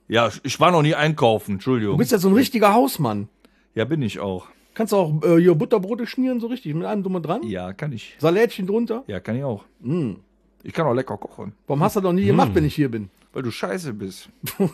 Ja, ich war noch nie einkaufen, Entschuldigung. Du bist ja so ein richtiger Hausmann. Ja, bin ich auch. Kannst du auch äh, hier Butterbrote schmieren, so richtig, mit allem drum und dran? Ja, kann ich. Salätchen drunter? Ja, kann ich auch. Mm. Ich kann auch lecker kochen. Warum hast du das noch nie gemacht, wenn ich hier bin? Weil du scheiße bist.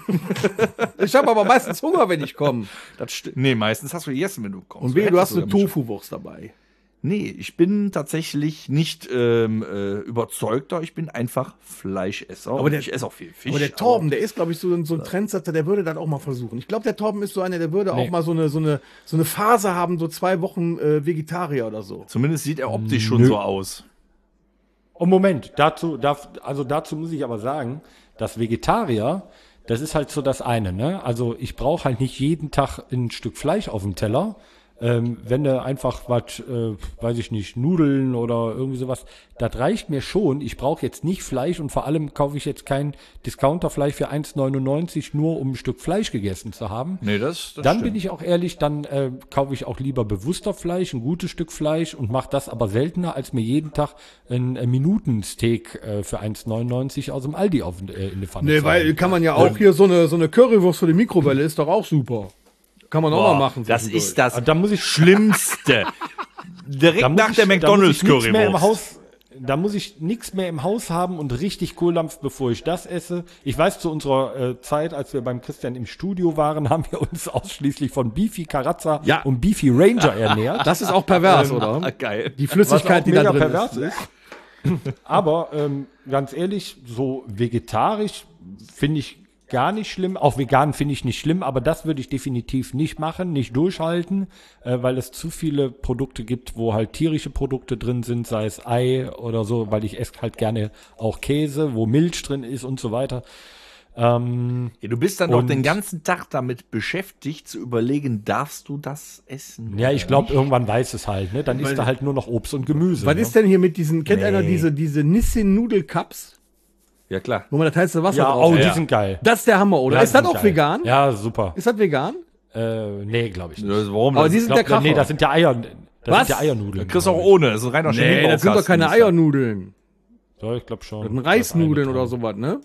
Ich habe aber meistens Hunger, wenn ich komme. Das sti- nee, meistens hast du gegessen, wenn du kommst. Und wehe, du hast eine Hättest sogar Tofu-Wurst dabei. Nee, ich bin tatsächlich nicht ähm, äh, überzeugter, ich bin einfach Fleischesser. Aber der- ich esse auch viel Fisch. Aber der Torben, der ist, glaube ich, so ein, so ein Trendsetter, der würde das auch mal versuchen. Ich glaube, der Torben ist so einer, der würde Nee. auch mal so eine, so, eine, so eine Phase haben, so zwei Wochen äh, Vegetarier oder so. Zumindest sieht er optisch schon Nö. so aus. Oh, Moment, dazu, darf, also dazu muss ich aber sagen, dass Vegetarier, das ist halt so das eine, ne? Also ich brauche halt nicht jeden Tag ein Stück Fleisch auf dem Teller. Ähm, wenn du einfach was, äh, weiß ich nicht, Nudeln oder irgendwie sowas, das reicht mir schon. Ich brauche jetzt nicht Fleisch und vor allem kaufe ich jetzt kein Discounterfleisch für eins neunundneunzig, nur um ein Stück Fleisch gegessen zu haben. Nee, das, das Dann stimmt. bin ich auch ehrlich, dann äh, kaufe ich auch lieber bewusster Fleisch, ein gutes Stück Fleisch und mache das aber seltener, als mir jeden Tag ein, ein Minutensteak äh, für eins neunundneunzig aus dem Aldi auf, äh, in die Pfanne Nee, zu weil hauen. kann man ja auch hier so eine, so eine Currywurst für die Mikrowelle, ist doch auch super. Kann man auch Boah, mal machen. das zwischendurch. ist das Ah, da muss ich- Schlimmste. Direkt Da muss nach ich- der da muss ich nix mehr im McDonalds-Currywurst. Haus, da muss ich nichts mehr im Haus haben und richtig Kohldampf, bevor ich das esse. Ich weiß, zu unserer äh, Zeit, als wir beim Christian im Studio waren, haben wir uns ausschließlich von Beefy Carazza Ja. und Beefy Ranger ernährt. Das ist auch pervers, Ah, oder? geil. Die Flüssigkeit, die was da auch mega drin pervers ist. ist. Aber ähm, ganz ehrlich, so vegetarisch finde ich gar nicht schlimm. Auch vegan finde ich nicht schlimm, aber das würde ich definitiv nicht machen, nicht durchhalten, äh, weil es zu viele Produkte gibt, wo halt tierische Produkte drin sind, sei es Ei oder so, weil ich esse halt gerne auch Käse, wo Milch drin ist und so weiter. Ähm, Ja, du bist dann doch Und- den ganzen Tag damit beschäftigt, zu überlegen, darfst du das essen? ja, ich glaube, irgendwann weiß es halt, ne? Dann isst er halt nur noch Obst und Gemüse. Was ne? ist denn hier mit diesen, kennt Nee. einer diese, diese Nissin-Nudelcups, Ja, klar. wo man das heiße Wasser Ja, drauf oh, hat? die Ja. sind geil. Das ist der Hammer, oder? Ja, ist das die sind auch geil. vegan? Ja, super. Ist das vegan? Äh, nee, glaube ich nicht. Ja, Warum? Aber das die ist, sind Ich der glaub, Kracher. nee, das sind ja Eier. Das Was? sind ja Eiernudeln. kriegst du auch glaub ich. ohne. Das ist ein reiner Nee, das sind doch Chemiebaukasten, keine ist das. Eiernudeln. Ja, ich glaube schon. Das sind Reisnudeln oder sowas, ne?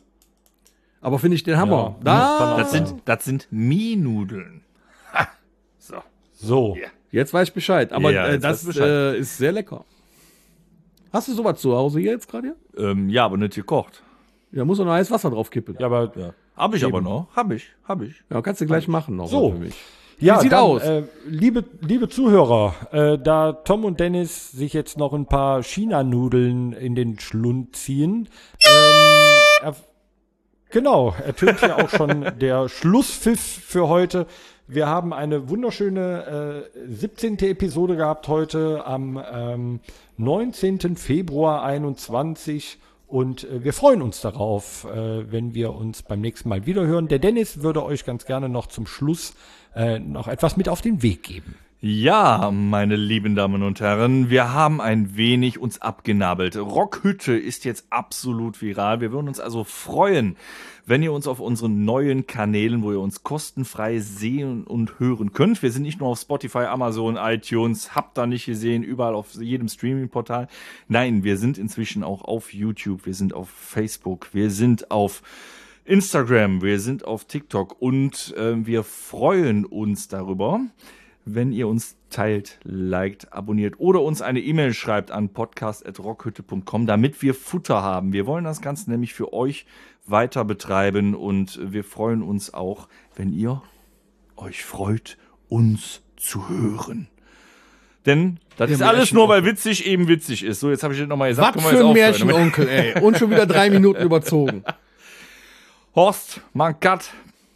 Aber finde ich den Hammer. Ja, da, kann auch Das sind, das sind Mie-Nudeln. Ha. So. So. Ja. jetzt weiß ich Bescheid. Aber Ja, äh, jetzt das weißt du Bescheid. äh, ist sehr lecker. Hast du sowas zu Hause hier jetzt gerade? Ähm, ja, aber nicht gekocht. Ja, muss doch noch heißes Wasser drauf kippen. Ja, aber Ja. Hab ich aber noch. Hab ich. Hab ich. Ja, kannst du gleich machen noch So. für mich. ja, sieht dann, aus? Äh, liebe, liebe Zuhörer, äh, da Tom und Dennis sich jetzt noch ein paar China-Nudeln in den Schlund ziehen, ähm, er, genau, ertönt hier auch schon der Schlusspfiff für heute. Wir haben eine wunderschöne äh, siebzehnte Episode gehabt heute am ähm, neunzehnten Februar einundzwanzig. Und äh, wir freuen uns darauf, äh, wenn wir uns beim nächsten Mal wiederhören. Der Dennis würde euch ganz gerne noch zum Schluss äh, noch etwas mit auf den Weg geben. Ja, meine lieben Damen und Herren, wir haben ein wenig uns abgenabelt. Rockhütte ist jetzt absolut viral. Wir würden uns also freuen, wenn ihr uns auf unseren neuen Kanälen, wo ihr uns kostenfrei sehen und hören könnt. Wir sind nicht nur auf Spotify, Amazon, iTunes, habt da nicht gesehen, überall auf jedem Streaming-Portal. Nein, wir sind inzwischen auch auf YouTube, wir sind auf Facebook, wir sind auf Instagram, wir sind auf TikTok und äh, wir freuen uns darüber, wenn ihr uns teilt, liked, abonniert oder uns eine E-Mail schreibt an podcast at rockhütte punkt com, damit wir Futter haben. Wir wollen das Ganze nämlich für euch weiter betreiben und wir freuen uns auch, wenn ihr euch freut, uns zu hören. Denn das ist alles nur, weil witzig eben witzig ist. So, jetzt habe ich das nochmal gesagt. Was Können wir für ein jetzt aufhören damit? Märchenonkel, ey. Und schon wieder drei Minuten überzogen. Horst, mach einen Cut.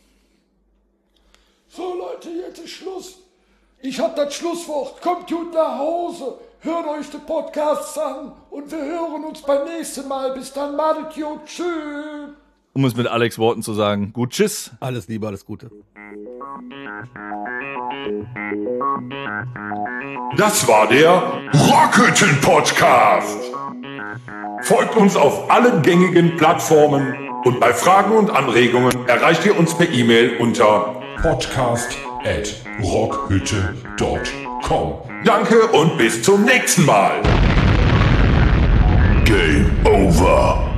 So Leute, jetzt ist Schluss. Ich hab das Schlusswort. Kommt gut nach Hause. Hört euch die Podcasts an. Und wir hören uns beim nächsten Mal. Bis dann, madet gut. Tschüss. Um es mit Alex Worten zu sagen. Gut, tschüss. Alles Liebe, alles Gute. Das war der Rockhütten-Podcast. Folgt uns auf allen gängigen Plattformen und bei Fragen und Anregungen erreicht ihr uns per E-Mail unter podcast at rockhütte punkt com. Danke und bis zum nächsten Mal. Game over.